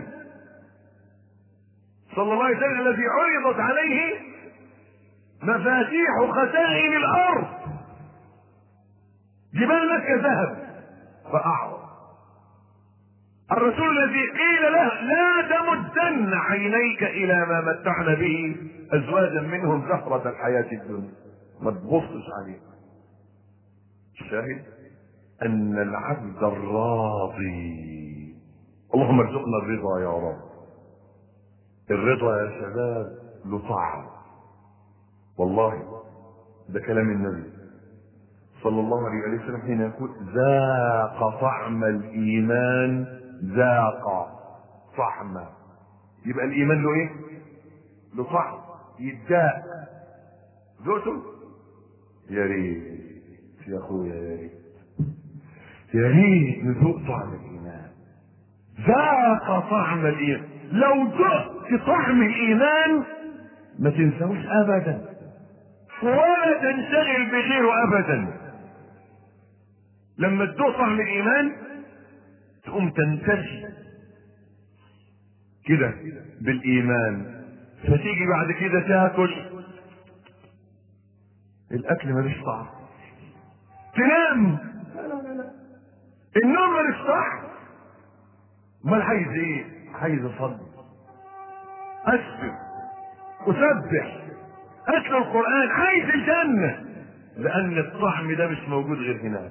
صلى الله عليه وسلم الذي عرضت عليه مفاتيح خزائن الأرض، جبال مكة ذهب فأعرض. الرسول الذي قيل له لا تمدن عينيك إلى ما متعنا به أزواجا منهم زهرة الحياة الدنيا، ما تبصش عليه. الشاهد أن العبد الراضي، اللهم ارزقنا الرضا يا رب. الرضا يا شباب له طعم، والله ده كلام النبي صلى الله عليه وسلم حين يقول ذاق طعم الإيمان، ذاق طعم، يبقى الإيمان له إيه؟ له طعم يداء. ذقته؟ يا ريت يا أخويا، يا ريت يا ريت نذوق طعم الإيمان. ذاق طعم الإيمان، لو ذقت طعم الإيمان ما تنسوش أبدا ولا تنشغل بغيره أبدا. لما تذوق طعم الإيمان تقوم تنتشي كده بالإيمان، فتيجي بعد كده تاكل الأكل ملوش طعم، تنام لا لا لا لا النوم ملوش طعم. امال عايز ايه؟ عايز اصلي، اسجد، اسبح، اتلو القرآن، عايز الجنة، لأن الطعم ده مش موجود غير هناك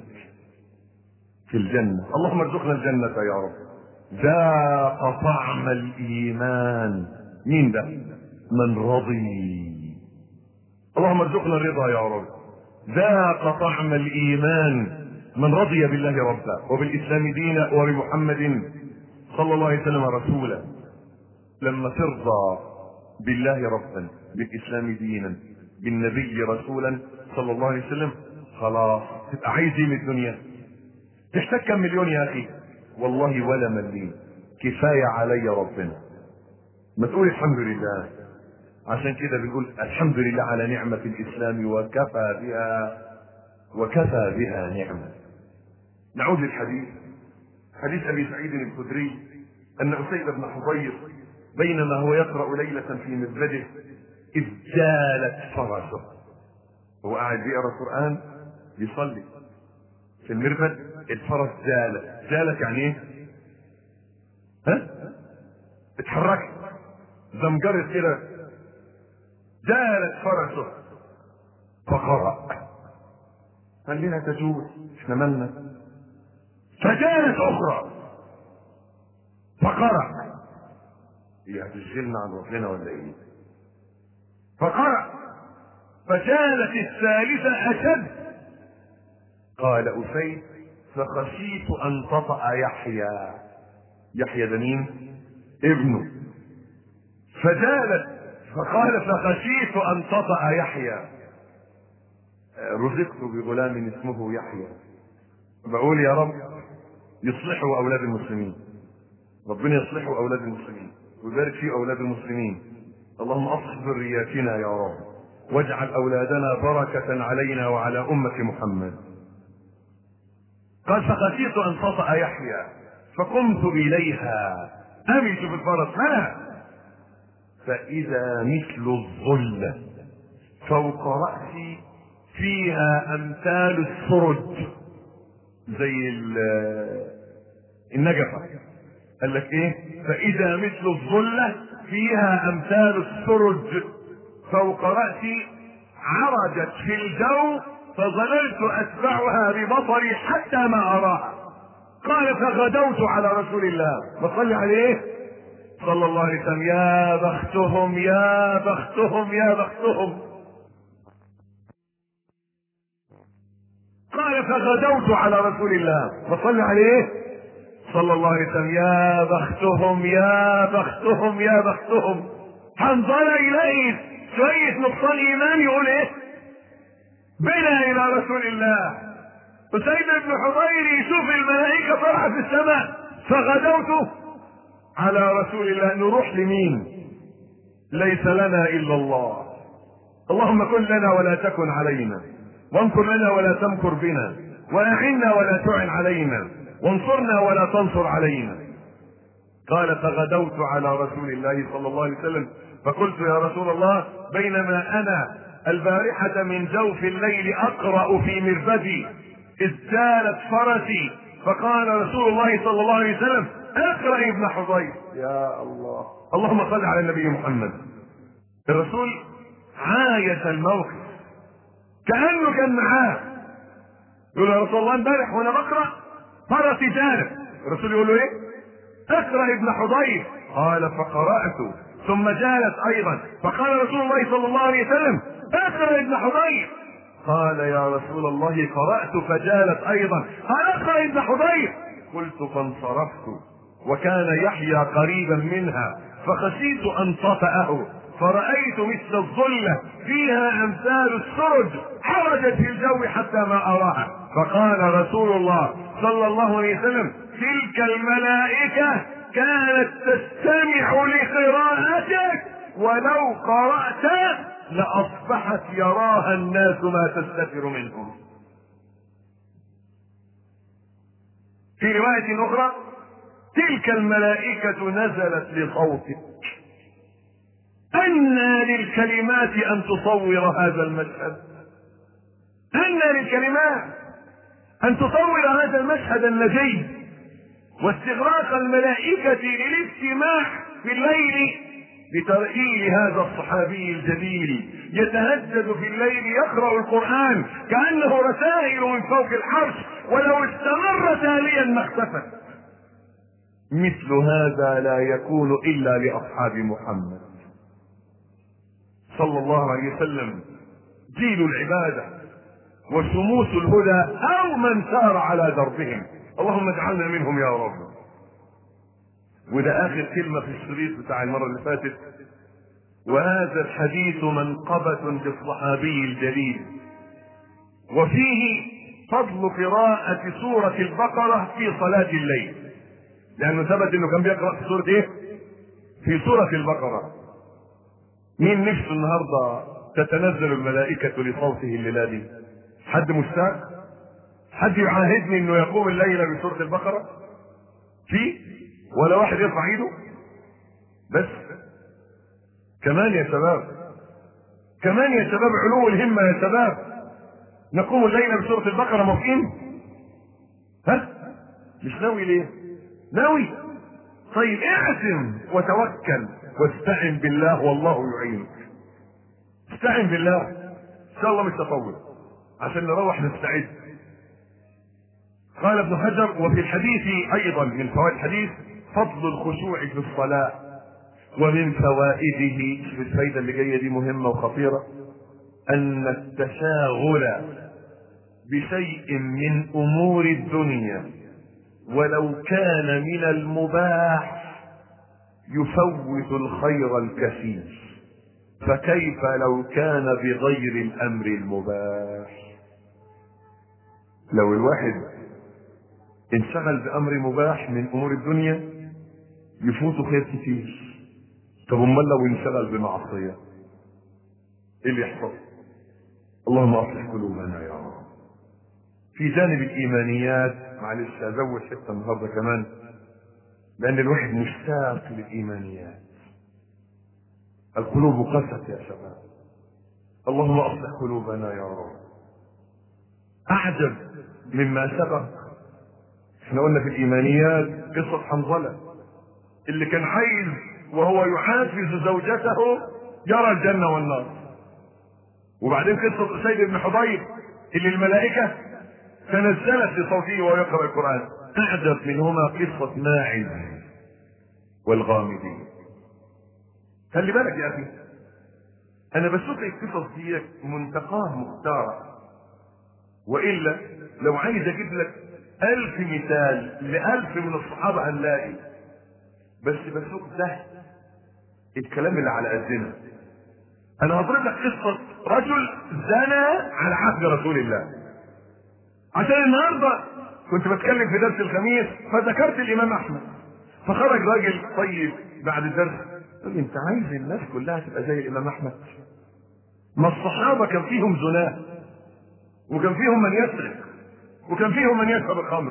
في الجنة. اللهم ارزقنا الجنة يا رب. ذاق طعم الإيمان، مين ده؟ من رضي. اللهم ارزقنا الرضا يا رب. ذاق طعم الإيمان من رضي بالله ربا وبالإسلام دينا وبمحمد صلى الله عليه وسلم رسولا. لما ترضى بالله ربا، بالإسلام دينا، بالنبي رسولا صلى الله عليه وسلم، خلاص تبقى عايز ايه من الدنيا؟ تحتاج كم مليون يا اخي؟ والله ولا مليون، كفايه علي ربنا. ما تقول الحمد لله. عشان كده بنقول الحمد لله على نعمه الاسلام وكفى بها وكفى بها نعمه. نعود للحديث. حديث ابي سعيد الخدري ان اسيد بن حضير بينما هو يقرا ليله في مسجده اذ جالت فرسه. هو قاعد بيقرا القران يصلي في المربد، الفرس جالت. جالت يعني ايه؟ ها؟ اتحركت، زمجرت كده. جالت فرسه فقرأ. خلينا تجوز، احنا مالنا. فجالت اخرى فقرأ. هي هتشغلنا عن ربنا ولا ايه؟ فقرأ. فجالت الثالثة اشد. قال أسيد فخشيت أن تطأ يحيى. يحيى ده مين؟ ابنه. فجالت فقال فخشيت أن تطأ يحيى. رزقت بغلام اسمه يحيى. بقول يا رب يصلحوا أولاد المسلمين، ربنا يصلحوا أولاد المسلمين ويبارك في أولاد المسلمين. اللهم أصلح ذرياتنا يا رب، واجعل أولادنا بركة علينا وعلى أمة محمد. قال فخشيت ان تطأ يحيى فقمت اليها امشي في الفرس لا فاذا مثل الظلة فوق رأسي فيها امثال السرج، زي النجفة. قال لك ايه؟ فاذا مثل الظلة فيها امثال السرج فوق رأسي عرجت في الجو فظللت اتبعها ببصري حتى ما اراها. قال فغدوت على رسول الله وصلي عليه صلى الله عليه وسلم. يا بختهم يا بختهم يا بختهم. قال فغدوت على رسول الله فصلى عليه صلى الله عليه وسلم. يا بختهم يا بختهم يا بختهم. حنظلة يلاقي شوية نقصان ايمان يقول ايه؟ بنا الى رسول الله. وسيد بن حضير يشوف الملائكة طالعة في السماء فغدوت على رسول الله. نروح لمين؟ ليس لنا الا الله. اللهم كن لنا ولا تكن علينا، وامكر لنا ولا تمكر بنا، واعنا ولا تعن علينا، وانصرنا ولا تنصر علينا. قال فغدوت على رسول الله صلى الله عليه وسلم فقلت يا رسول الله بينما انا البارحة من جوف الليل اقرأ في مربدي اذ جالت فرسي فقال رسول الله صلى الله عليه وسلم اقرأ ابن حضير. يا الله، اللهم صل على النبي محمد. الرسول عايش الموقف كأنه كان معاه. يقول يا رسول الله امبارح وانا بقرأ فرسي جالت. الرسول يقول له ايه؟ اقرأ ابن حضير. قال فقرأت ثم جالت ايضا فقال رسول الله صلى الله عليه وسلم اقرأ ابن حضير. قال يا رسول الله قرأت فجالت ايضا. قال اقرأ ابن حضير. قلت فانصرفت وكان يحيى قريبا منها فخشيت ان طفأه فرأيت مثل الظلة فيها امثال السرج حرجت في الجو حتى ما اراها. فقال رسول الله صلى الله عليه وسلم تلك الملائكة كانت تستمع لقراءتك ولو قرأت لأصبحت يراها الناس ما تستتر منهم. في رواية أخرى تلك الملائكة نزلت لصوتك. أنى للكلمات أن تصور هذا المشهد. أنى للكلمات أن تصور هذا المشهد النجي واستغراق الملائكة للاجتماع في الليل بترحيل هذا الصحابي الجليل يتهجد في الليل يقرأ القرآن كأنه رسائل من فوق الحرش ولو استمر تاليا ما اختفت. مثل هذا لا يكون إلا لأصحاب محمد صلى الله عليه وسلم، جيل العبادة وشموس الهدى أو من سار على دربهم. اللهم اجعلنا منهم يا رب. وده آخر كلمة في الشريط بتاع المرة اللي فاتت. وهذا الحديث منقبة للصحابي الجليل وفيه فضل قراءة سورة البقرة في صلاة الليل، لأنه ثبت إنه كان بيقرأ في سورة إيه؟ في سورة البقرة. مين نفسه النهارده تتنزل الملائكة لصوته الليلة دي؟ حد مشتاق؟ حد يعاهدني انه يقوم الليلة بسورة البقرة؟ في؟ ولا واحد يرفع ايده؟ بس كمان يا شباب، كمان يا شباب، علو الهمة يا شباب، نقوم الليلة بسورة البقرة. موافقين؟ ها؟ مش ناوي ليه؟ ناوي؟ طيب اعزم وتوكل واستعن بالله والله يعينك. استعن بالله ان شاء الله مش تطول عشان نروح نستعد. قال ابن حجر وفي الحديث ايضا من فوائد الحديث فضل الخشوع في الصلاة ومن فوائده، الفائدة اللي جاية دي مهمة وخطيرة، ان التشاغل بشيء من امور الدنيا ولو كان من المباح يفوت الخير الكثير، فكيف لو كان بغير الامر المباح؟ لو الواحد انشغل بامر مباح من امور الدنيا يفوته خير كتير. طب امال لو انشغل بمعصيه ايه اللي يحصل؟ اللهم اصلح قلوبنا يا رب. في جانب الايمانيات، معلش ازود حته النهارده كمان لان الواحد مشتاق للايمانيات. القلوب قست يا شباب، اللهم اصلح قلوبنا يا رب. اعجب مما سبق، احنا قلنا في الايمانيات قصة حنظلة اللي كان عايز وهو يحافظ زوجته يرى الجنة والنار، وبعدين قصة سيد بن حضير اللي الملائكة تنزلت لصوته وهو يقرأ القرآن. اعجب منهما قصة ماعز والغامدين. خلي بالك يا اخي، انا بشوف القصص دي منتقاه مختارة. وإلا لو عايز أجيب لك ألف مثال لألف من الصحابة هنلاقي، بس بسوق ده الكلام اللي على قدنا. أنا هضرب لك قصة رجل زنى على عهد رسول الله، عشان النهارده كنت بتكلم في درس الخميس فذكرت الإمام أحمد، فخرج راجل طيب بعد الدرس قال لي: أنت عايز الناس كلها تبقى زي الإمام أحمد؟ ما الصحابة كان فيهم زناه، وكان فيهم من يسرق، وكان فيهم من يشرب الخمر.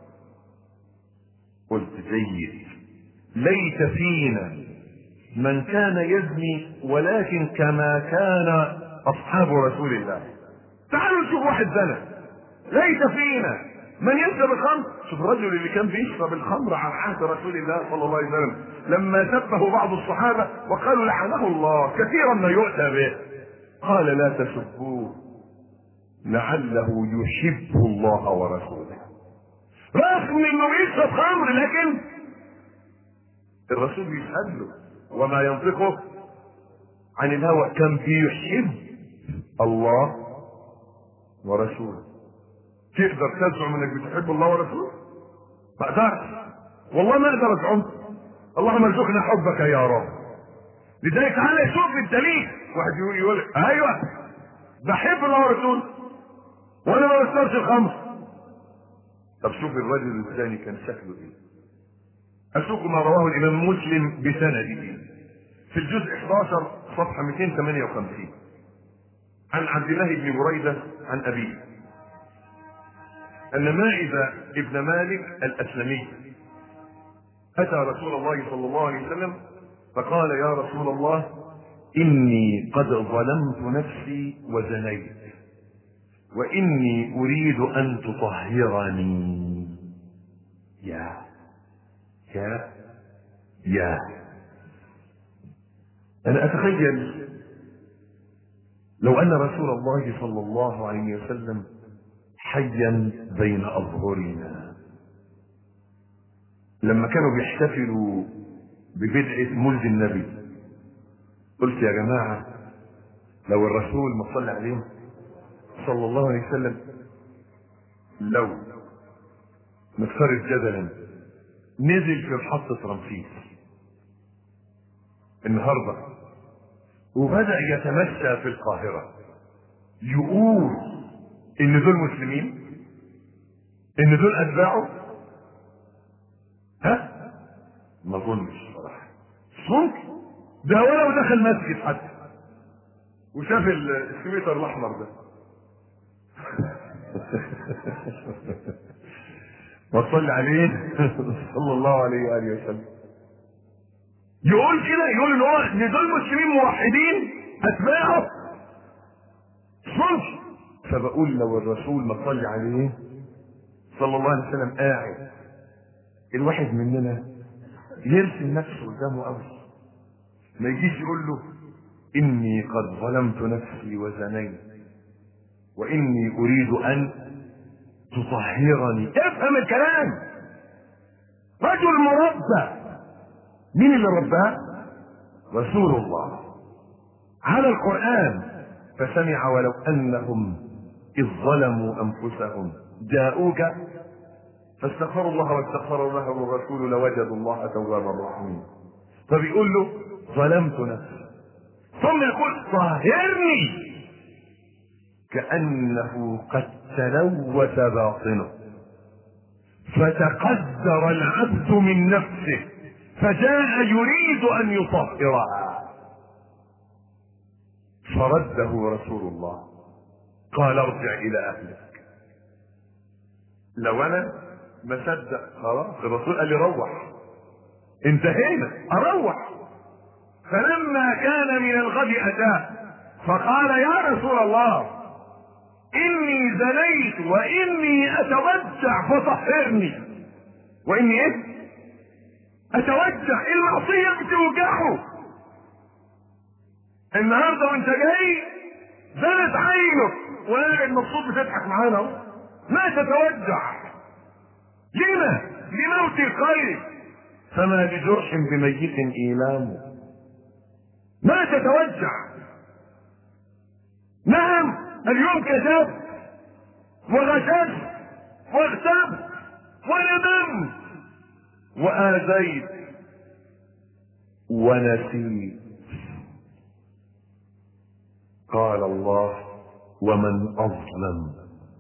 قلت: جيد، ليت فينا من كان يزني ولكن كما كان أصحاب رسول الله. تعالوا نشوف واحد زنى، ليت فينا من يشرب الخمر. شوف الرجل اللي كان بيشرب الخمر على عهد رسول الله صلى الله عليه وسلم، لما سبه بعض الصحابة وقالوا لعنه الله كثيرا ما يؤتى به، قال: لا تسبوه لعله يحب الله ورسوله. رغم انه يشرب خمر لكن الرسول بيشهد له وما ينطقه عن الهوى، كان بيحب الله ورسوله. تقدر تزعم انك بتحب الله ورسوله؟ ما اقدرش، والله ما اقدر ازعم. اللهم ارزقنا حبك يا رب. لذلك تعالى شوف الدليل. واحد يقول يقول ايوه بحب الله ورسوله وانا ما بشربش الخمر. طب شوف الرجل الثاني كان شكله ايه. اشوف ما رواه الامام مسلم بسنده في الجزء احدى عشر صفحه مئتين وثمانية وخمسين عن عبد الله بن بريده عن ابيه ان ماعز ابن مالك الاسلمي اتى رسول الله صلى الله عليه وسلم فقال: يا رسول الله، اني قد ظلمت نفسي وزنيت واني اريد ان تطهرني. يا يا يا انا اتخيل لو ان رسول الله صلى الله عليه وسلم حيا بين اظهرنا لما كانوا بيحتفلوا ببدعة مولد النبي. قلت: يا جماعة، لو الرسول ما صلى عليه صلى الله عليه وسلم لو نفترض جدلا نزل في محطة رمسيس النهارده وبدأ يتمشى في القاهرة، يقول ان دول مسلمين، ان دول اتباعه؟ ها؟ ما اظنش صراحة. ممكن ده ولو دخل مسجد حتى وشاف السويتر الاحمر ده وصلي عليه صلى الله عليه واله وسلم، يقول كده، يقول ان هو ان دول مسلمين موحدين اتباعه؟ ممكن. فبقول لو الرسول ما صلى عليه صلى الله عليه وسلم قاعد، الواحد مننا يرسم نفسه قدامه قوي، ما يجيش يقول له: اني قد ظلمت نفسي وزنيت واني اريد ان تطهرني. افهم الكلام. رجل مربى. مين اللي رباه؟ رسول الله على القرآن. فسمع: ولو انهم اذ ظلموا انفسهم جاءوك فاستغفروا الله واستغفر لهم الرسول لوجدوا الله توابا رحيما. فبيقول له: ظلمت نفسي، ثم يقول: طهرني، كأنه قد تلوث باطنه فتقدر العبد من نفسه فجاء يريد ان يطهرها، فرده رسول الله قال: ارجع الى اهلك. لو انا ما صدق خلاص، الرسول قال لي روح، انتهينا، اروح. فلما كان من الغد اتاه فقال: يا رسول الله، اني زنيت واني اتوجع فطهرني. واني ايه؟ اتوجع. المعصيه بتوجعه. النهارده وانت جاي زنت عينك وقاعد مبسوط بتضحك معانا اهو، ما تتوجع. لما؟ لموت الخير. فما لجرح بميت ايلامه. ما تتوجع. نعم اليوم كذاب، وغششت واغتبت وندمت وآذيت ونسيت. قال الله: ومن أظلم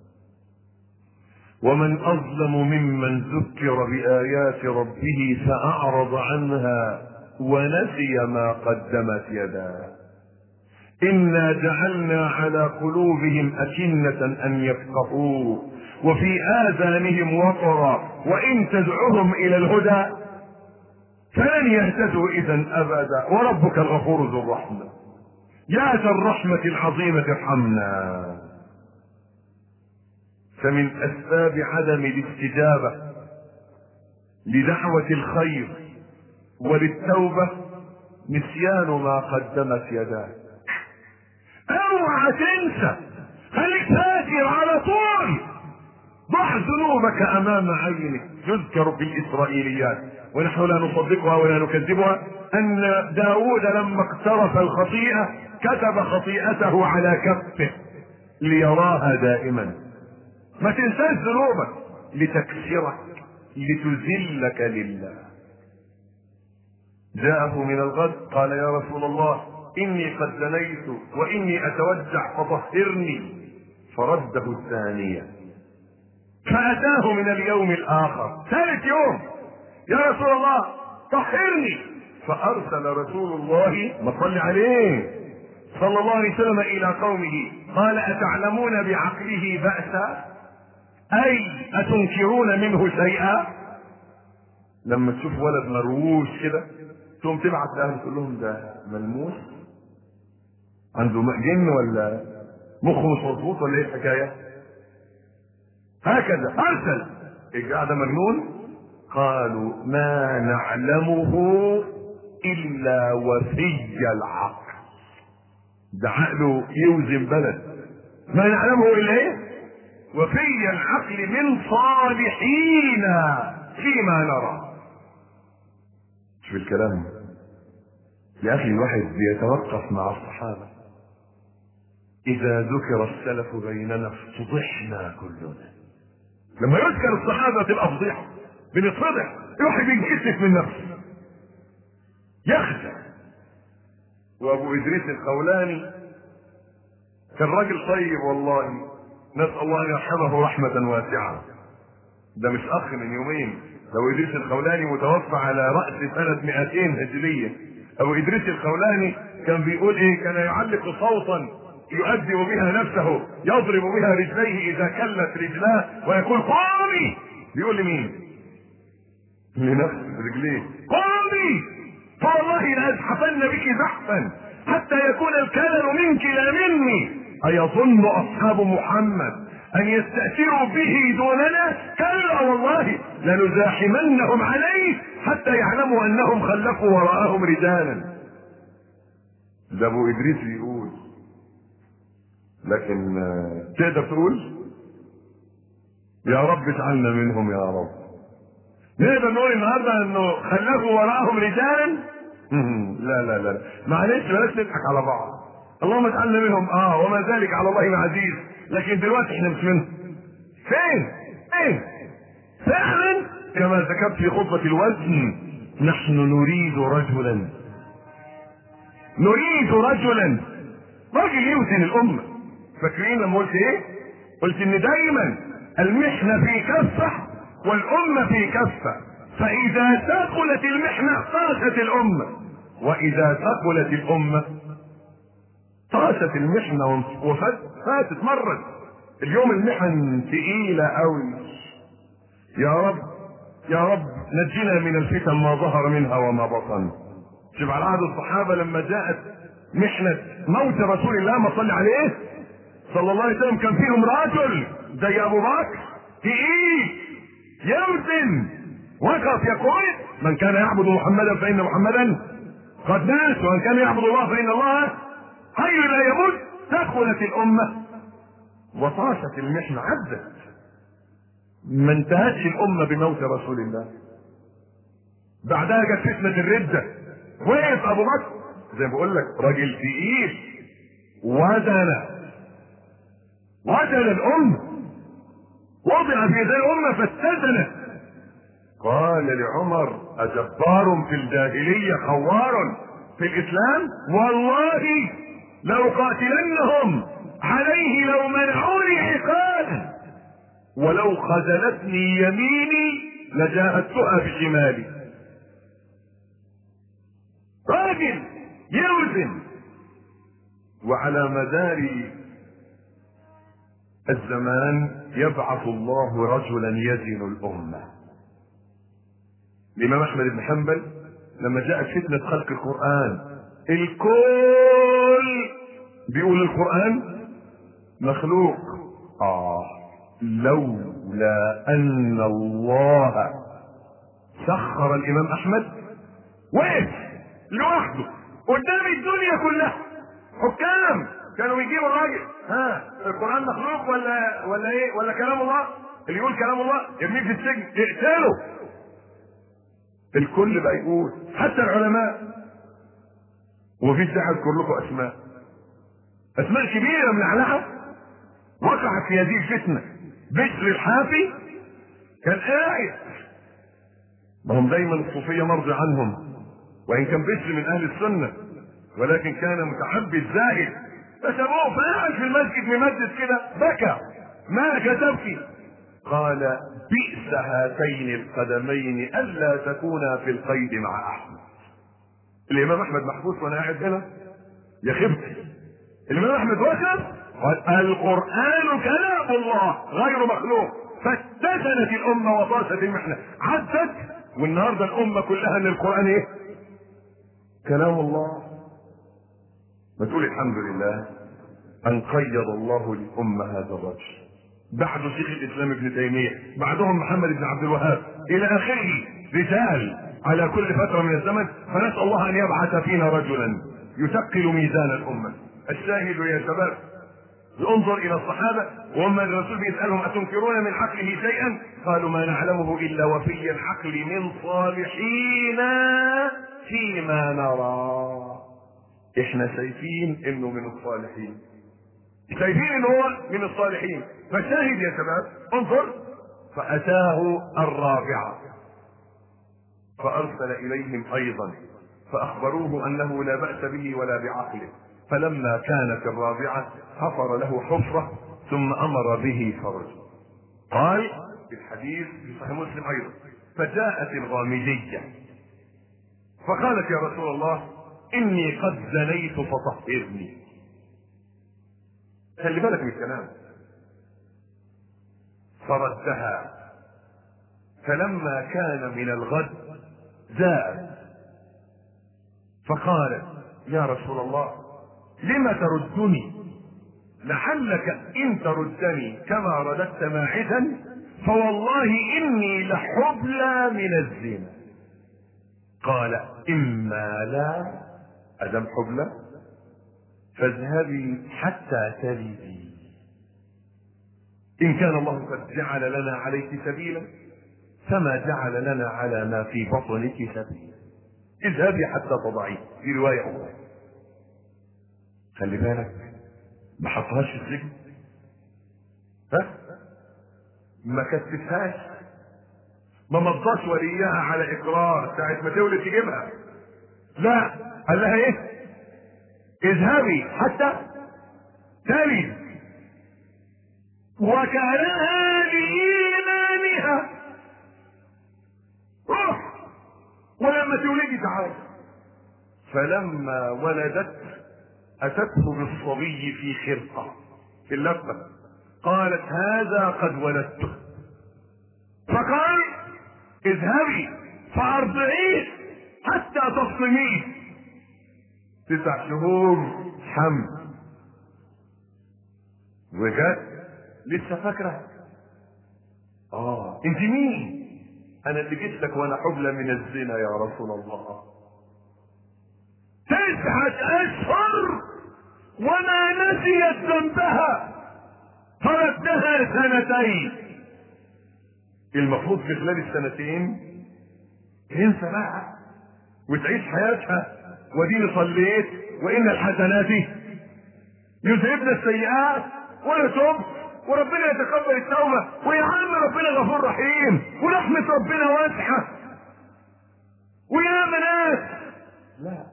ومن أظلم ممن ذكر بآيات ربه فأعرض عنها ونسي ما قدمت يداه. إنا جعلنا على قلوبهم أكنة أن يفقهوه وفي آذانهم وقرا وإن تدعهم إلى الهدى فلن يهتدوا إذا أبدا. وربك الغفور ذو الرحمة، يا ذا الرحمة العظيمة ارحمنا. فمن أسباب عدم الاستجابة لدعوة الخير وللتوبة نسيان ما قدمت يداك. اوعى تنسى، خليك فاكر على طول، ضع ذنوبك امام عينك. يذكر في الاسرائيليات ونحن لا نصدقها ولا نكذبها ان داود لما اقترف الخطيئة كتب خطيئته على كفه ليراها دائما. ما تنساش ذنوبك لتكسرك لتذلك لله. جاءه من الغد قال: يا رسول الله إني قد زنيت وإني أتوجع فطهرني، فرده الثانية. فأتاه من اليوم الآخر ثالث يوم: يا رسول الله طهرني. فأرسل رسول الله ما صلى عليه صلى الله عليه وسلم إلى قومه قال: أتعلمون بعقله بأسا؟ أي أتنكرون منه شيئا؟ لما تشوف ولد مرووش كده تقوم تبعت لأهله تقول لهم ده ملموس عنده جن ولا مخه مش مظبوط ولا ايه الحكايه؟ هكذا ارسل. الجاع ده مجنون؟ قالوا: ما نعلمه الا وفي العقل. ده عقله يوزن بلد. ما نعلمه الا ايه؟ وفي العقل من صالحين فيما نرى. شوف الكلام يا اخي، الواحد بيتوقف مع الصحابه. اذا ذكر السلف بيننا افتضحنا كلنا. لما يذكر الصحابه تبقى فضيحه، بنتفضح، الواحد بينكسف من نفسه يخشى. وابو ادريس الخولاني كان راجل طيب والله، نسال الله ان يرحمه رحمه واسعه. ده مش اخ من يومين، ابو ادريس الخولاني متوفى على راس سنه مئتين هجريه. ابو ادريس الخولاني كان بيقول ايه؟ كان يعلق صوتا يؤدب بها نفسه، يضرب بها رجليه اذا كلت رجلاه ويقول: قومي. بيقول لمين؟ لنفسه رجليه. قومي فوالله لازحفن بك زحفا حتى يكون الكلل منك لا مني. ايظن اصحاب محمد ان يستأثروا به دوننا؟ كلا والله لنزاحمنهم عليه حتى يعلموا انهم خلفوا وراءهم رجالا. ده ابو ادريس يقول، لكن تقدر تقول يا رب اجعلنا منهم يا رب؟ نقدر نقول النهارده انه خلفوا وراءهم رجالا؟ لا لا لا معلش، بلاش نضحك على بعض. اللهم اجعلنا منهم، اه وما ذلك على الله عزيز، لكن دلوقتي احنا مش منهم. فين؟ فين؟ فعلا كما ذكرت في خطبة الوزن: نحن نريد رجلا نريد رجلا راجل يوزن الامة. فاكرين لما قلت ايه؟ قلت ان دايما المحنة في كفة والامة في كفة، فاذا ثقلت المحنة طاشت الامة، واذا ثقلت الامة طاشت المحنة وفاتت مرت. اليوم المحن ثقيلة قوي. يا رب يا رب نجنا من الفتن ما ظهر منها وما بطن. شوف على عهد الصحابة لما جاءت محنة موت رسول الله ما صلى عليه صلى الله عليه وسلم، كان فيهم رجل زي ابو بكر تقيل يوزن، وقف يقول: من كان يعبد محمدا فان محمدا قد مات، ومن كان يعبد الله فان الله حي لا يموت. ثقلت الامه وطاشت المحنه، عدت، ما انتهتش الامه بموت رسول الله. بعدها جت فتنه الرده، وقف ابو بكر زي ما بقول لك راجل تقيل، وزن وزن الامه وضع في يدي الامه فاتزنت. قال لعمر: اجبار في الجاهليه خوار في الاسلام؟ والله لأقاتلنهم عليه لو منعوني عقالا، ولو خذلتني يميني لجاهدتها بشمالي. راجل يوزن. وعلى مدار الزمان يبعث الله رجلا يزن الامه. الامام احمد بن حنبل لما جاءت فتنه خلق القران، الكل بيقول القران مخلوق. اه لولا ان الله سخر الامام احمد، وقف لوحده قدام الدنيا كلها. حكام كانوا يجيبوا الراجل: ها القران مخلوق ولا ولا ايه ولا كلام الله؟ اللي يقول كلام الله يرميه في السجن، يقتله. الكل بقى يقول، حتى العلماء. وفي داعي اذكر لكم اسماء اسماء كبيره من علها وقعت في هذه الفتنه. بشر الحافي كان قاعد، ما هم دايما الصوفيه مرضي عنهم، وان كان بشر من اهل السنه ولكن كان متحبي الزاهد، فسابوه فقاعد في المسجد ممدد كده بكى: ما كتبكي؟ قال: بئس هاتين القدمين الا تكونا في القيد مع احمد. الامام احمد محبوس وانا قاعد هنا يا خبتي. الامام احمد وقف قال: القران كلام الله غير مخلوق. فاتزنت الامه وطاشت المحنه، عدت. والنهارده الامه كلها ان القران ايه؟ كلام الله. ما تقول الحمد لله ان قيض الله للامه هذا الرجل. بعده شيخ الاسلام ابن تيميه، بعدهم محمد بن عبد الوهاب، الى اخره، رجال على كل فتره من الزمن. فنسال الله ان يبعث فينا رجلا يثقل ميزان الامه. الشاهد يا شباب، انظر الى الصحابه وهم الرسول بيسالهم: اتنكرون من عقله شيئا؟ قالوا: ما نعلمه الا وفي العقل من صالحين فيما نرى. احنا شايفين انه من الصالحين، شايفين انه هو من الصالحين. فشاهد يا شباب، انظر: فاتاه الرابعه فارسل اليهم ايضا فاخبروه انه لا باس به ولا بعقله. فلما كانت الرابعه حفر له حفره ثم امر به فرج. قال في الحديث في صحيح مسلم ايضا: فجاءت الغامديه فقالت: يا رسول الله اني قد زنيت فطهرني. خلي بالك من الكلام. فردها. فلما كان من الغد جاءت فقالت: يا رسول الله لم تردني؟ لعلك ان تردني كما رددت ماعزا فوالله اني لحبلى من الزنا. قال: اما لا ادم حبلى فاذهبي حتى تلدي، ان كان الله قد جعل لنا عليك سبيلا فما جعل لنا على ما في بطنك سبيلا. اذهبي حتى تضعيه. في روايه اخرى. خلي بالك، ما حطهاش في السجن، ها ما كتفتهاش، ما مضاش وليها على اقرار ساعه ما تولد تجيبها. لا، قال لها ايه؟ اذهبي حتى تلد. وكانها لايمانها. روح ولما تولدي تعالى. فلما ولدت اتته بالصبي في خرقه في اللفه، قالت: هذا قد ولدته. فقال: اذهبي فارضعيه حتى تفطميه. تسع شهور حمل. وجت لسه فاكره. اه انت مين؟ انا اللي جيت لك وانا حبلى من الزنا يا رسول الله. تسعة اشهر وما نسيت ذنبها فردها سنتين. المفروض في خلال السنتين تنسى بقى وتعيش حياتها. وديني صليت وان الحسنات يذهبن السيئات ونتوب وربنا يتقبل التوبة، ويا عم ربنا غفور رحيم ورحمة ربنا واسعة ويا مناس. لا،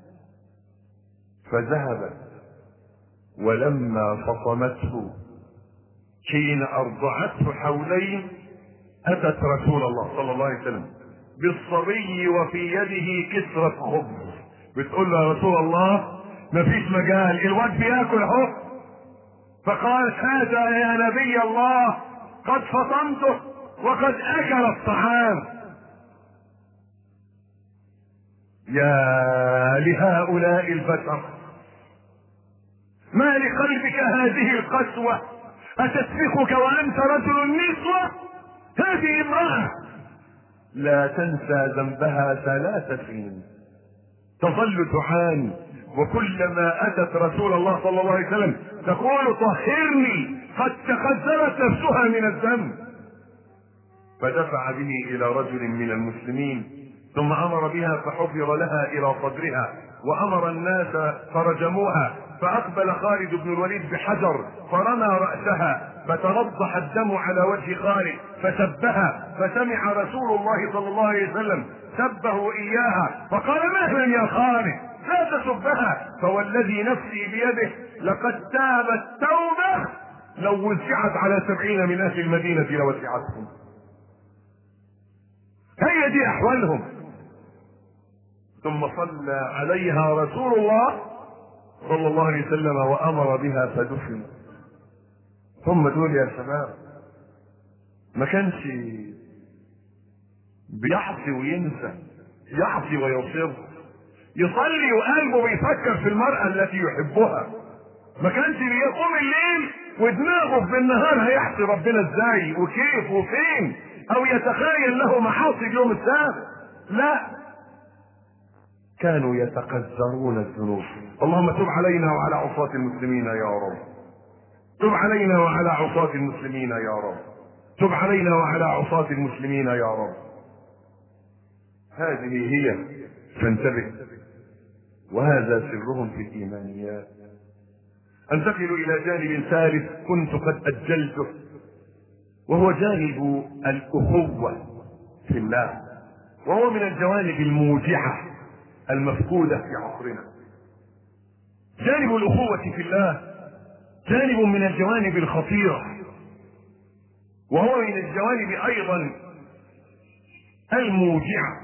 فذهب ولما فطمته حين ارضعته حولين اتت رسول الله صلى الله عليه وسلم بالصبي وفي يده كسرة خبز، بتقول له يا رسول الله مفيش مجال، الواد بياكل اهو. فقال هذا يا نبي الله قد فطمته وقد اكل الطعام. يا لهؤلاء البشر، ما لقلبك هذه القسوة؟ أتسفكك وأنت رجل نسوة؟ هذه امرأة لا تنسى ذنبها ثلاث سنين تظل تعاني، وكلما أتت رسول الله صلى الله عليه وسلم تقول طهرني، قد تخزرت نفسها من الذنب. فدفع به إلى رجل من المسلمين ثم أمر بها فحفر لها إلى صدرها، وأمر الناس فرجموها، فأقبل خالد بن الوليد بحجر فرمى رأسها فترضح الدم على وجه خالد فسبها، فسمع رسول الله صلى الله عليه وسلم سبه إياها فقال مهلا يا خالد لا تسبها، فوالذي نفسي بيده لقد تابت توبة لو وسعت على سبعين من أهل المدينة لوسعتهم. هي دي أحوالهم. ثم صلى عليها رسول الله صلى الله عليه وسلم وأمر بها فدفن. ثم دول يا شباب ما كانش بيعصي وينسى، يعصي ويصر، يصلي وقلبه بيفكر في المرأة التي يحبها. ما كانش بيقوم الليل ودماغه بالنهار هيحصي ربنا ازاي وكيف وفين، او يتخيل له محاصي اليوم السابق. لا، كانوا يتقذرون الذنوب. اللهم تب علينا وعلى عصاة المسلمين يا رب، تب علينا وعلى عصاة المسلمين يا رب، تب علينا وعلى عصاة المسلمين يا رب. هذه هي، فانتبه، وهذا سرهم في الإيمانيات. انتقل إلى جانب ثالث كنت قد أجلته، وهو جانب الأخوة في الله، وهو من الجوانب الموجعة المفقودة في عصرنا. جانب الأخوة في الله جانب من الجوانب الخطيرة، وهو من الجوانب أيضا الموجعة.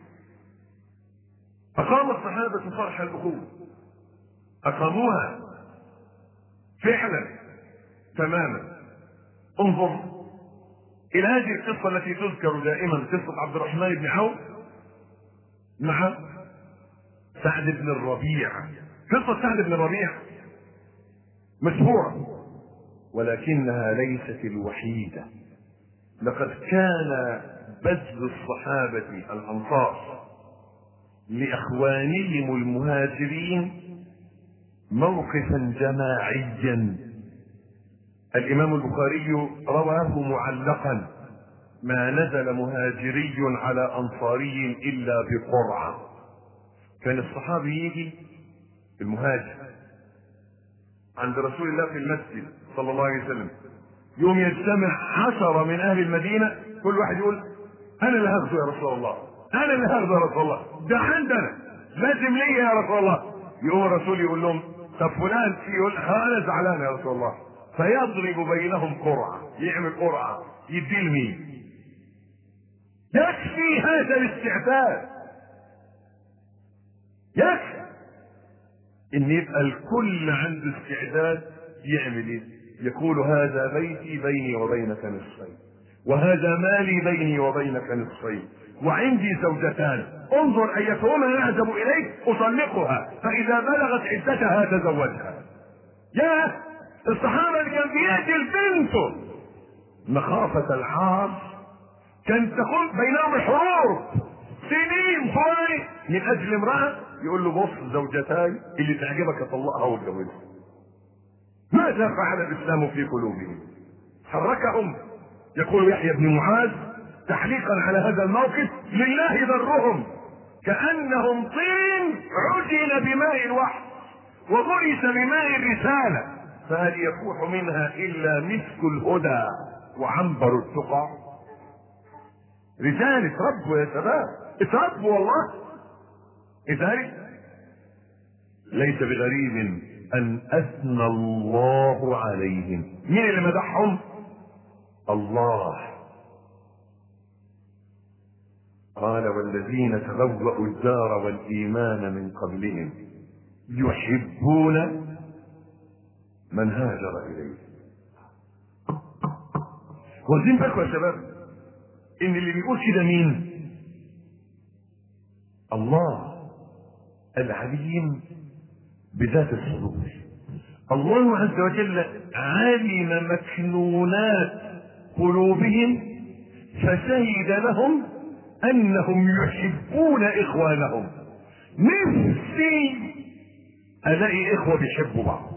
أقام الصحابة فرح الأخوة، أقاموها فعلا تماما. انظر إلى هذه القصة التي تذكر دائما، قصة عبد الرحمن بن عوف مع سعد بن الربيع. قصة سعد بن الربيع مشهورة، ولكنها ليست الوحيدة. لقد كان بذل الصحابة الأنصار لإخوانهم المهاجرين موقفا جماعيا. الإمام البخاري رواه معلقا: ما نزل مهاجري على أنصاري إلا بقرعة. كان الصحابي يجي المهاجر عند رسول الله في المسجد صلى الله عليه وسلم، يوم يجتمع عشرة من أهل المدينة، كل واحد يقول أنا اللي هاخده يا رسول الله، أنا اللي هاخده يا رسول الله، ده عندنا لازم ليا يا رسول الله. يقوم الرسول يقول لهم طب فلان، يقول أنا زعلان يا رسول الله، فيضرب بينهم قرعة، يعمل قرعة يدي لمين. يكفي هذا الاستعداد، يكفي ان يبقى الكل عنده استعداد يعمل ايه؟ يقول هذا بيتي بيني وبينك نصفين، وهذا مالي بيني وبينك نصفين، وعندي زوجتان، انظر ايتهما يعجب اليك اطلقها، فاذا بلغت عدتها تزوجها. يا الصحابه اللي كان بيقتل بنته مخافه العار، كان تكون بينهم الحروب سنين طوال من اجل امراه، يقول له بص زوجتاي اللي تعجبك اطلقها واتجوزها. ماذا فعل الاسلام في قلوبهم؟ حركهم. يقول يحيى بن معاذ تحليقا على هذا الموقف: لله ذرهم كانهم طين عجن بماء الوحي وغرس بماء الرساله، فهل يفوح منها الا مسك الهدى وعنبر التقى؟ رجال اتربوا يا شباب، اتربوا والله. لذلك ليس بغريب ان اثنى الله عليهم. مين اللي مدحهم؟ الله. قال والذين تبوأوا الدار والايمان من قبلهم يحبون من هاجر اليه. واخدين بالكم يا شباب ان اللي بيقول كده مين؟ الله العليم بذات الصدور. الله عز وجل علم مكنونات قلوبهم فشهد لهم انهم يحبون اخوانهم. نفسي الاقي اخوه بيحبوا بعض،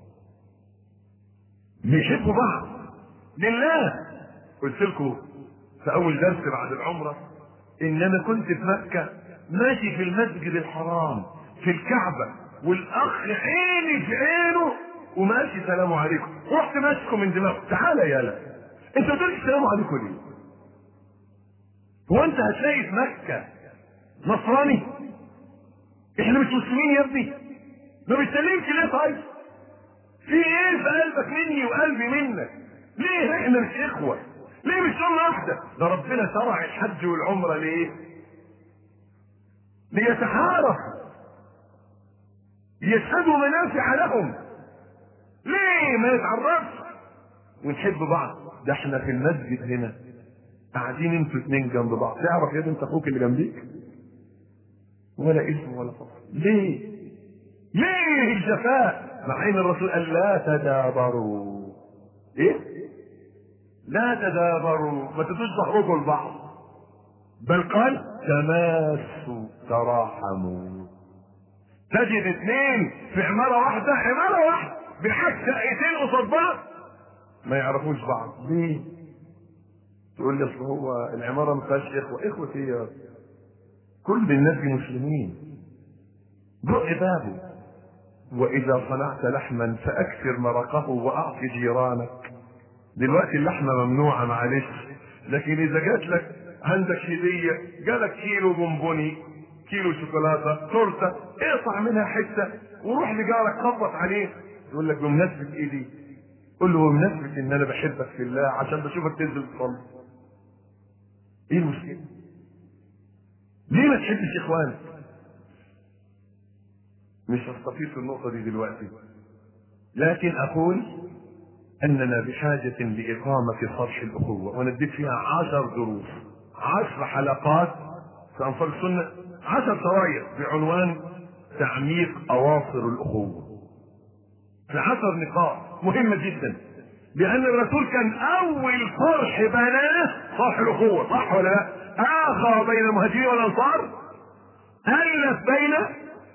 بيحبوا بعض لله. قلت لكم في اول درس بعد العمره ان انا كنت في مكه ماشي في المسجد الحرام في الكعبه والاخ عيني في عينه وماشي سلام عليكم، رحت ماسكه من دماغه، تعالى يالا انت بتقول سلام عليكم ليه؟ هو انت هتلاقي في مكه نصراني؟ احنا مش مسلمين يا ابني؟ ما بتسلمش ليه طيب؟ في ايه في قلبك مني وقلبي منك؟ ليه احنا مش اخوه؟ ليه مش امه واحده؟ ده ربنا شرع الحج والعمره ليه؟ ليتعارفوا يشهدوا منافع لهم. ليه ما نتعرفش ونحب بعض؟ ده احنا في المسجد هنا قاعدين انتوا اتنين جنب بعض، تعرف يا انت اخوك اللي جنبيك ولا اسم ولا فضل. ليه؟ ليه الجفاء؟ مع ان الرسول قال لا تدابروا. ايه؟ لا تدابروا، ما تدوش ظهركم لبعض، بل قال تماسوا تراحموا. تجد اثنين في عماره واحده، عماره واحده بحق شقتين قصاد بعض ما يعرفوش بعض. ليه؟ تقول لي اصل هو العماره ما فيهاش اخوه. اخوه ايه يا رب؟ كل الناس مسلمين. دق بابه. واذا صنعت لحما فاكثر مرقه واعط جيرانك. دلوقتي اللحمه ممنوعه معلش، لكن اذا جات لك عندك هديه، جالك كيلو بونبوني، كيلو شوكولاته، تورته، اقطع منها حته وروح لجارك خبط عليه يقول لك بمناسبه ايه دي؟ قول له بمناسبه ان انا بحبك في الله عشان بشوفك تنزل تصلي. ايه المشكله؟ ليه ما تحبش اخوانك؟ مش هستفيد في النقطه دي دلوقتي، لكن اقول اننا بحاجه لاقامه صرح الاخوه، ونديك فيها عشر دروس، عشر حلقات في انصار السنه، عشر شرايط بعنوان تعميق اواصر الاخوه، في عشر نقاط مهمه جدا. لان الرسول كان اول صرح بناه صرح الاخوه، صح ولا لا؟ اخى بين المهاجرين والانصار، الف بين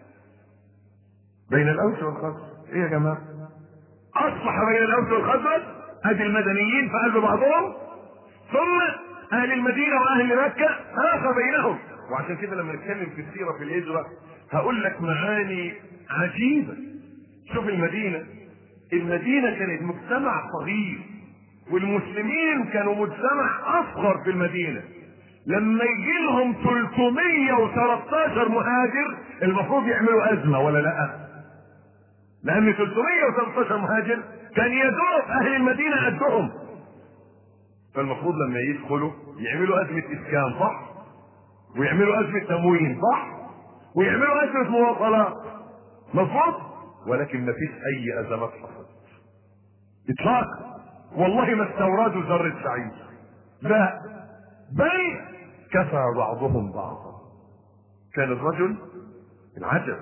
بين الاوس والخزرج. ايه يا جماعه؟ اصلح بين الاوس والخزرج، ادي المدنيين في قلب بعضهم، ثم اهل المدينه واهل مكه اخى بينهم. وعشان كده لما نتكلم في السيره في الهجره هقول لك معاني عجيبه. شوف المدينه، المدينه كانت مجتمع صغير والمسلمين كانوا مجتمع اصغر في المدينه. لما يجي لهم ثلاثمية وتلتاشر مهاجر المفروض يعملوا ازمه ولا لا؟ لان ثلاثمية وتلتاشر مهاجر كان يدور اهل المدينه قدهم، فالمفروض لما يدخلوا يعملوا ازمه اسكان، صح؟ ويعملوا ازمه تموين، صح؟ ويعملوا ازمه مواصلات، مظبوط؟ ولكن ما فيش اي ازمات حصلت اطلاقا. والله ما استوردوا ذره سعيد، لا، بل كفى بعضهم بعضا. كان الرجل العجب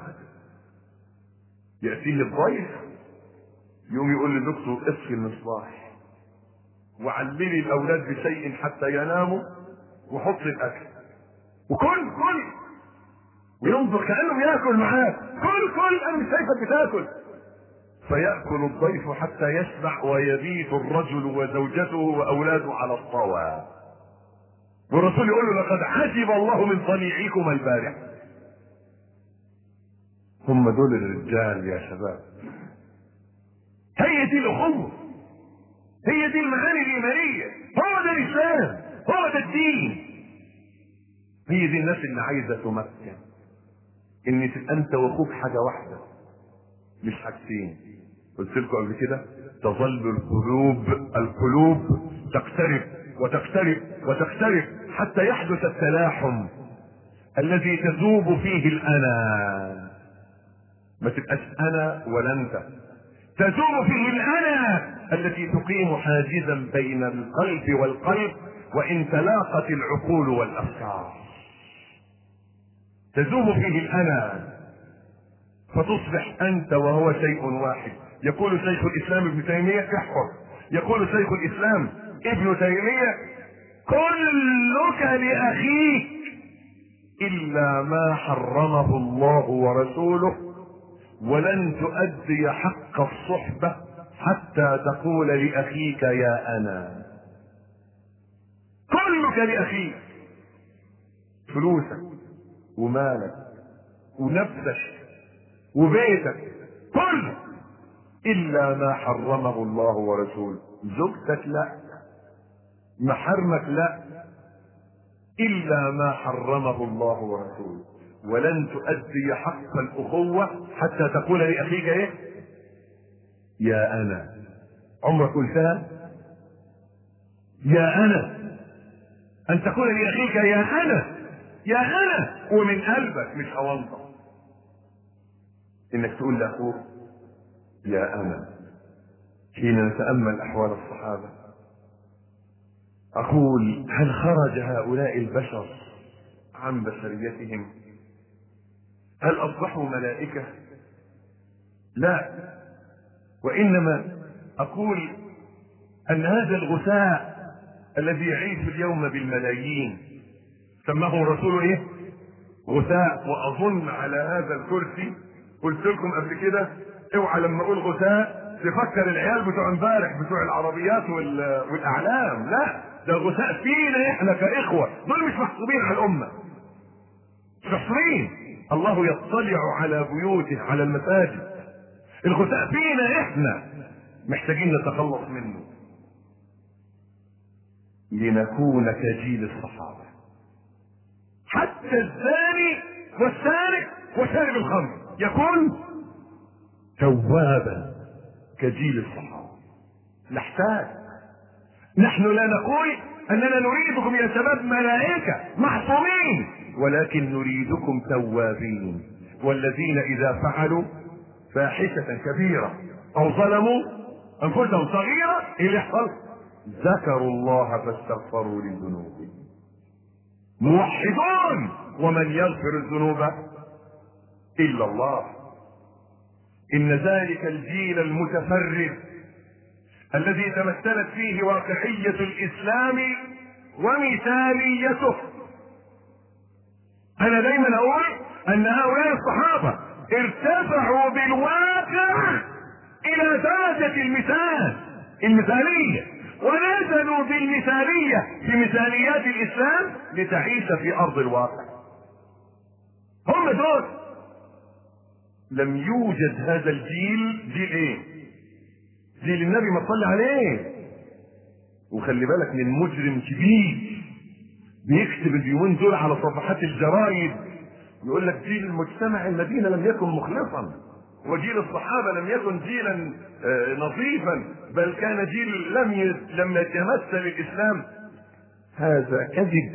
ياتيه الضيف يوم يقول لدكتور اطفي المصباح وعلمي الاولاد بشيء حتى يناموا وحط الاكل وكل كل وينظر كانه ياكل معاه، كل كل انا مش شايفك بتاكل. فياكل الضيف حتى يشبع ويبيت الرجل وزوجته واولاده على الطاوى. والرسول يقول له لقد عجب الله من صنيعكم البارح. هم دول الرجال يا شباب، هي دي الاخوه، هي دي المعاني الايمانيه، هو ده الاسلام، هو ده الدين. هي دي الناس اللي عايزه تمكن ان تبقى انت واخوك حاجه واحده مش حاجتين. قلت لكم قبل كده تظل القلوب القلوب تقترب وتقترب وتقترب حتى يحدث التلاحم الذي تذوب فيه الانا. ما تبقاش انا ولا انت، تذوب فيه الانا التي تقيم حاجزا بين القلب والقلب وان تلاقت العقول والافكار. تذوب فيه الانا فتصبح انت وهو شيء واحد. يقول شيخ الاسلام ابن تيميه احفظ، يقول شيخ الاسلام ابن تيميه: كلك لاخيك الا ما حرمه الله ورسوله، ولن تؤدي حق الصحبه حتى تقول لاخيك يا انا. كلك لاخيك، فلوسك ومالك ونفسك وبيتك كله الا ما حرمه الله ورسوله. زوجتك لا، محارمك لا، الا ما حرمه الله ورسوله. ولن تؤدي حق الاخوه حتى تقول لاخيك ايه؟ يا انا. عمرك قلتها؟ يا انا، ان تقول لاخيك يا انا، يا انا، ومن قلبك مش اوانطه. انك تقول لاخوك يا انا. حين نتامل احوال الصحابه اقول: هل خرج هؤلاء البشر عن بشريتهم؟ هل اصبحوا ملائكه؟ لا، وانما اقول ان هذا الغثاء الذي يعيش اليوم بالملايين سماه الرسول ايه؟ غثاء. واظن على هذا الكرسي قلت لكم قبل كده: اوعى لما اقول غثاء تفكر العيال بتوع امبارح بتوع العربيات والاعلام، لا، ده الغثاء فينا احنا كاخوه، دول مش محسوبين على الامه، مش محسوبين. الله يطلع على بيوته، على المساجد. الغثاء فينا احنا، محتاجين نتخلص منه لنكون كجيل الصحابه. حتى الزاني والسارق وشارب الخمر يكون توابا كجيل الصحابه. نحتاج، نحن لا نقول اننا نريدكم يا شباب ملائكه معصومين، ولكن نريدكم توابين، والذين اذا فعلوا فاحشه كبيره او ظلموا انفسهم صغيره ايه اللي يحصل؟ ذكروا الله فاستغفروا لذنوبهم. موحدون، ومن يغفر الذنوب الا الله. ان ذلك الجيل المتفرد الذي تمثلت فيه واقعيه الاسلام ومثاليته. انا دايما اقول ان هؤلاء الصحابه ارتفعوا بالواقع الى درجه المثال، المثاليه، ونزلوا بالمثاليه في مثاليات الاسلام لتعيش في ارض الواقع. هم دول. لم يوجد هذا الجيل. جيل ايه؟ جيل النبي ما صلى عليه. وخلي بالك من مجرم كبير بيكتب اليومين دول على صفحات الجرايد يقول لك جيل المجتمع المدينه لم يكن مخلصا، وجيل الصحابه لم يكن جيلا نظيفا، بل كان جيل لم لم يتمثل الاسلام. هذا كذب.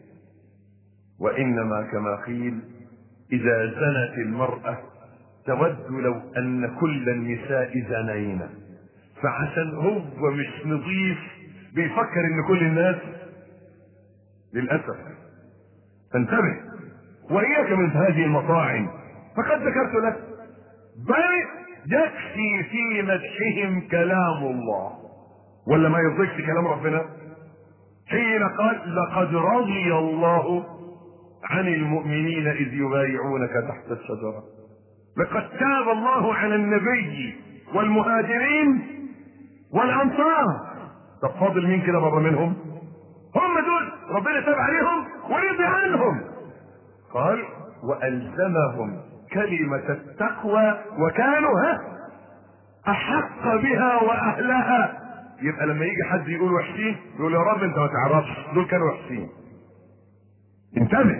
وانما كما قيل: اذا زنت المراه تود لو ان كل النساء زنينا. فعشان هو مش نظيف بيفكر ان كل الناس، للاسف. فانتبه واياك من هذه المطاعم. فقد ذكرت لك بل يكفي في مدحهم كلام الله، ولا ما يرضيكش كلام ربنا؟ حين قال: لقد رضي الله عن المؤمنين اذ يبايعونك تحت الشجره. لقد تاب الله على النبي والمهاجرين والانصار. طب فاضل مين كده بره منهم؟ هم دول ربنا تاب عليهم ورضي عنهم. قال: والزمهم كلمة التقوى وكانوا ها احق بها واهلها. يبقى لما يجي حد يقول وحشين يقول يا رب انت ما تعرفش دول كانوا وحشين. انتبه،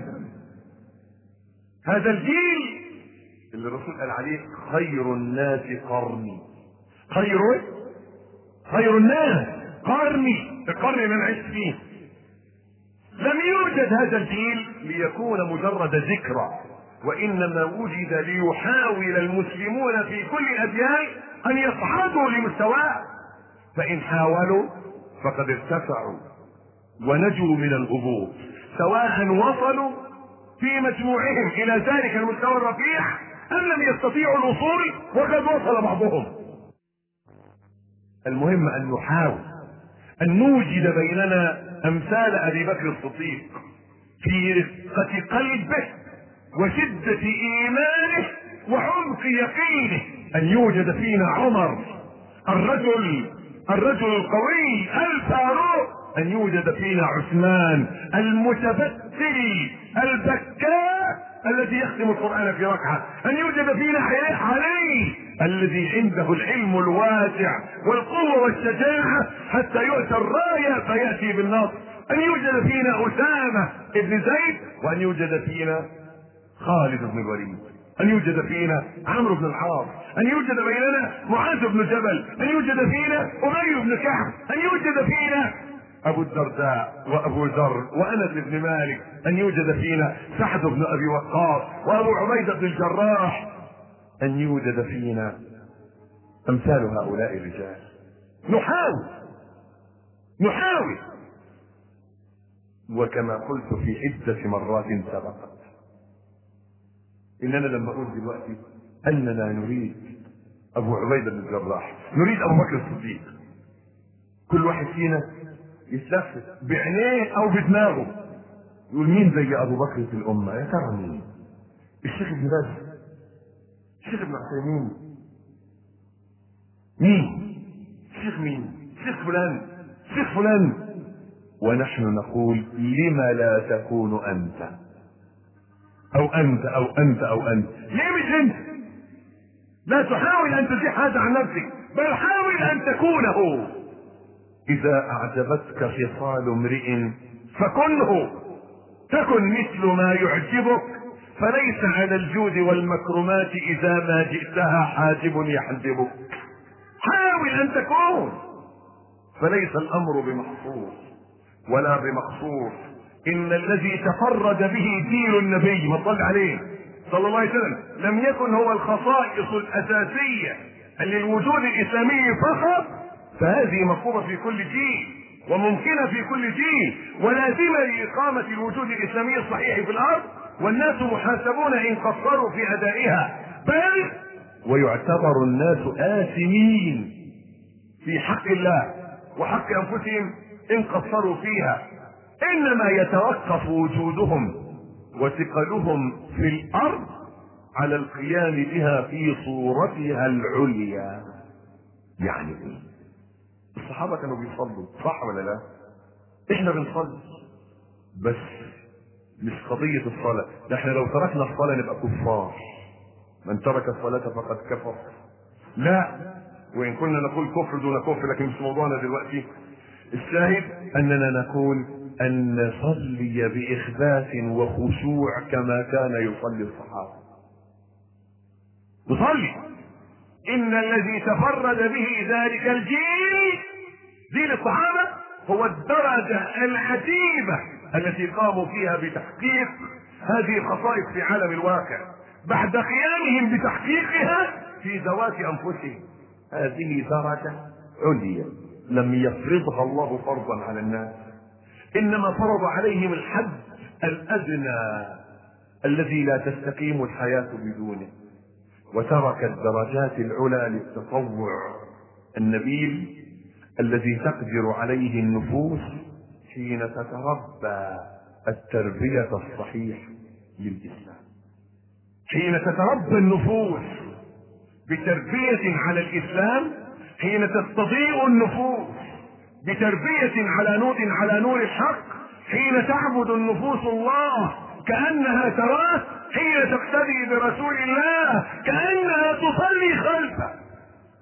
هذا الجيل اللي الرسول قال عليه خير الناس قرني. خير خير الناس قرني، القرن اللي انا عشت فيه. لم يوجد هذا الجيل ليكون مجرد ذكرى، وانما وجد ليحاول المسلمون في كل الاديان ان يصعدوا لمستواه، فان حاولوا فقد ارتفعوا ونجوا من الهبوط، سواء وصلوا في مجموعهم الى ذلك المستوى الرفيع ام لم يستطيعوا الوصول وقد وصل بعضهم. المهم ان نحاول ان نوجد بيننا امثال ابي بكر الصديق في رقة قلبه وشدة ايمانه وعمق يقينه، ان يوجد فينا عمر الرجل الرجل القوي الفاروق، ان يوجد فينا عثمان المتبتل البكاء الذي يختم القرآن في ركعة، ان يوجد فينا علي الذي عنده العلم الواسع والقوة والشجاعة حتى يؤتى الراية فيأتي بالنصر، ان يوجد فينا أسامة ابن زيد، وان يوجد فينا خالد بن الوليد، ان يوجد فينا عمرو بن العاص، ان يوجد بيننا معاذ بن جبل، ان يوجد فينا أبي بن كعب، ان يوجد فينا ابو الدرداء وابو ذر وانس بن مالك، ان يوجد فينا سعد بن ابي وقاص وابو عبيدة بن الجراح، ان يوجد فينا امثال هؤلاء الرجال. نحاول نحاول وكما قلت في عدة مرات سبقت، اننا لما اقول دلوقتي اننا نريد ابو عبيدة بن الجراح، نريد ابو بكر الصديق، كل واحد فينا يتلفت بعينيه او بدماغه يقول مين زي ابو بكر في الامه؟ يا ترى مين؟ الشيخ ابن باز؟ الشيخ ابن عثيمين؟ مين؟ الشيخ مين؟ الشيخ فلان؟ الشيخ فلان؟ ونحن نقول لما لا تكون انت او انت او انت او انت؟ ليه مش انت؟ لا تحاول ان تزيح هذا عن نفسك، بل حاول ان تكونه. اذا اعجبتك خصال امرئ فكنه، تكن مثل ما يعجبك، فليس على الجود والمكرمات اذا ما جئتها حاجب يحجبك. حاول ان تكون، فليس الامر بمحصور ولا بمقصور. ان الذي تفرد به جيل النبي ما صلى عليه صلى الله عليه وسلم لم يكن هو الخصائص الاساسيه للوجود الاسلامي فقط، فهذه مطلوبه في كل جيل وممكنه في كل جيل ولازمه لاقامه الوجود الاسلامي الصحيح في الارض، والناس محاسبون ان قصروا في ادائها، بل ويعتبر الناس آثمين في حق الله وحق انفسهم ان قصروا فيها. انما يتوقف وجودهم وثقلهم في الارض على القيام بها في صورتها العليا. يعني ايه؟ الصحابة كانوا بيصلوا صح ولا لا؟ احنا بنصلي بس مش قضية الصلاة، احنا لو تركنا الصلاة نبقى كفار، من ترك الصلاة فقد كفر. لا، وان كنا نقول كفر دون كفر لكن مش موضوعنا دلوقتي. الشاهد اننا نقول ان نصلي باخبات وخشوع كما كان يصلي الصحابة. نصلي. ان الذي تفرد به ذلك الجيل جيل الصحابة هو الدرجة العجيبة التي قاموا فيها بتحقيق هذه الخصائص في عالم الواقع بعد قيامهم بتحقيقها في ذوات انفسهم. هذه درجة عليا لم يفرضها الله فرضا على الناس، انما فرض عليهم الحد الادنى الذي لا تستقيم الحياة بدونه، وترك الدرجات العلى للتطوع النبيل الذي تقدر عليه النفوس حين تتربى التربية الصحيحة للإسلام، حين تتربى النفوس بتربية على الإسلام، حين تستضيء النفوس بتربية على نور على نور الحق، حين تعبد النفوس الله كأنها تراه، حين تقتدي برسول الله كأنها تصلي خلفه.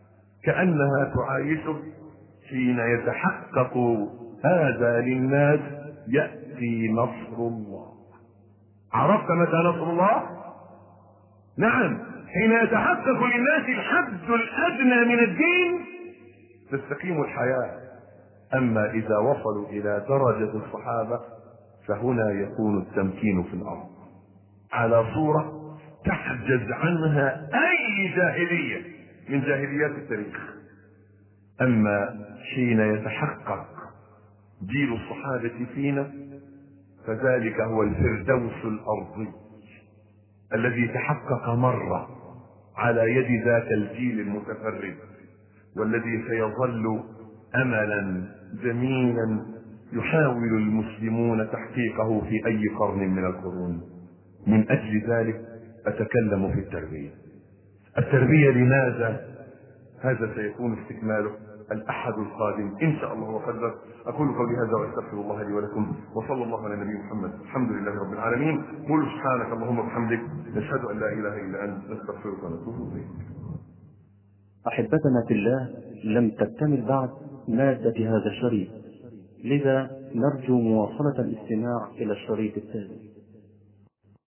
كأنها تعايشه حين يتحقق هذا للناس يأتي نصر الله. عرفت متى نصر الله؟ نعم، حين يتحقق للناس الحد الأدنى من الدين تستقيم الحياة. أما إذا وصلوا إلى درجة الصحابة فهنا يكون التمكين في الأرض على صورة تحجز عنها أي جاهلية من جاهليات التاريخ. أما حين يتحقق جيل الصحابة فينا فذلك هو الفردوس الأرضي الذي تحقق مرة على يد ذاك الجيل المتفرد، والذي سيظل أملا جميلا يحاول المسلمون تحقيقه في أي قرن من القرون. من أجل ذلك أتكلم في التربية. التربية لماذا؟ هذا سيكون استكماله الأحد القادم إن شاء الله وقدر. أقول قولي هذا وأستغفر الله لي ولكم، وصلى الله على نبي محمد. الحمد لله رب العالمين. قولوا سبحانك اللهم وبحمدك، نشهد أن لا إله إلا أنت، نستغفرك ونتوب إليك. أحبتنا في الله، لم تكتمل بعد مادة هذا الشريط، لذا نرجو مواصلة الاستماع إلى الشريط التالي.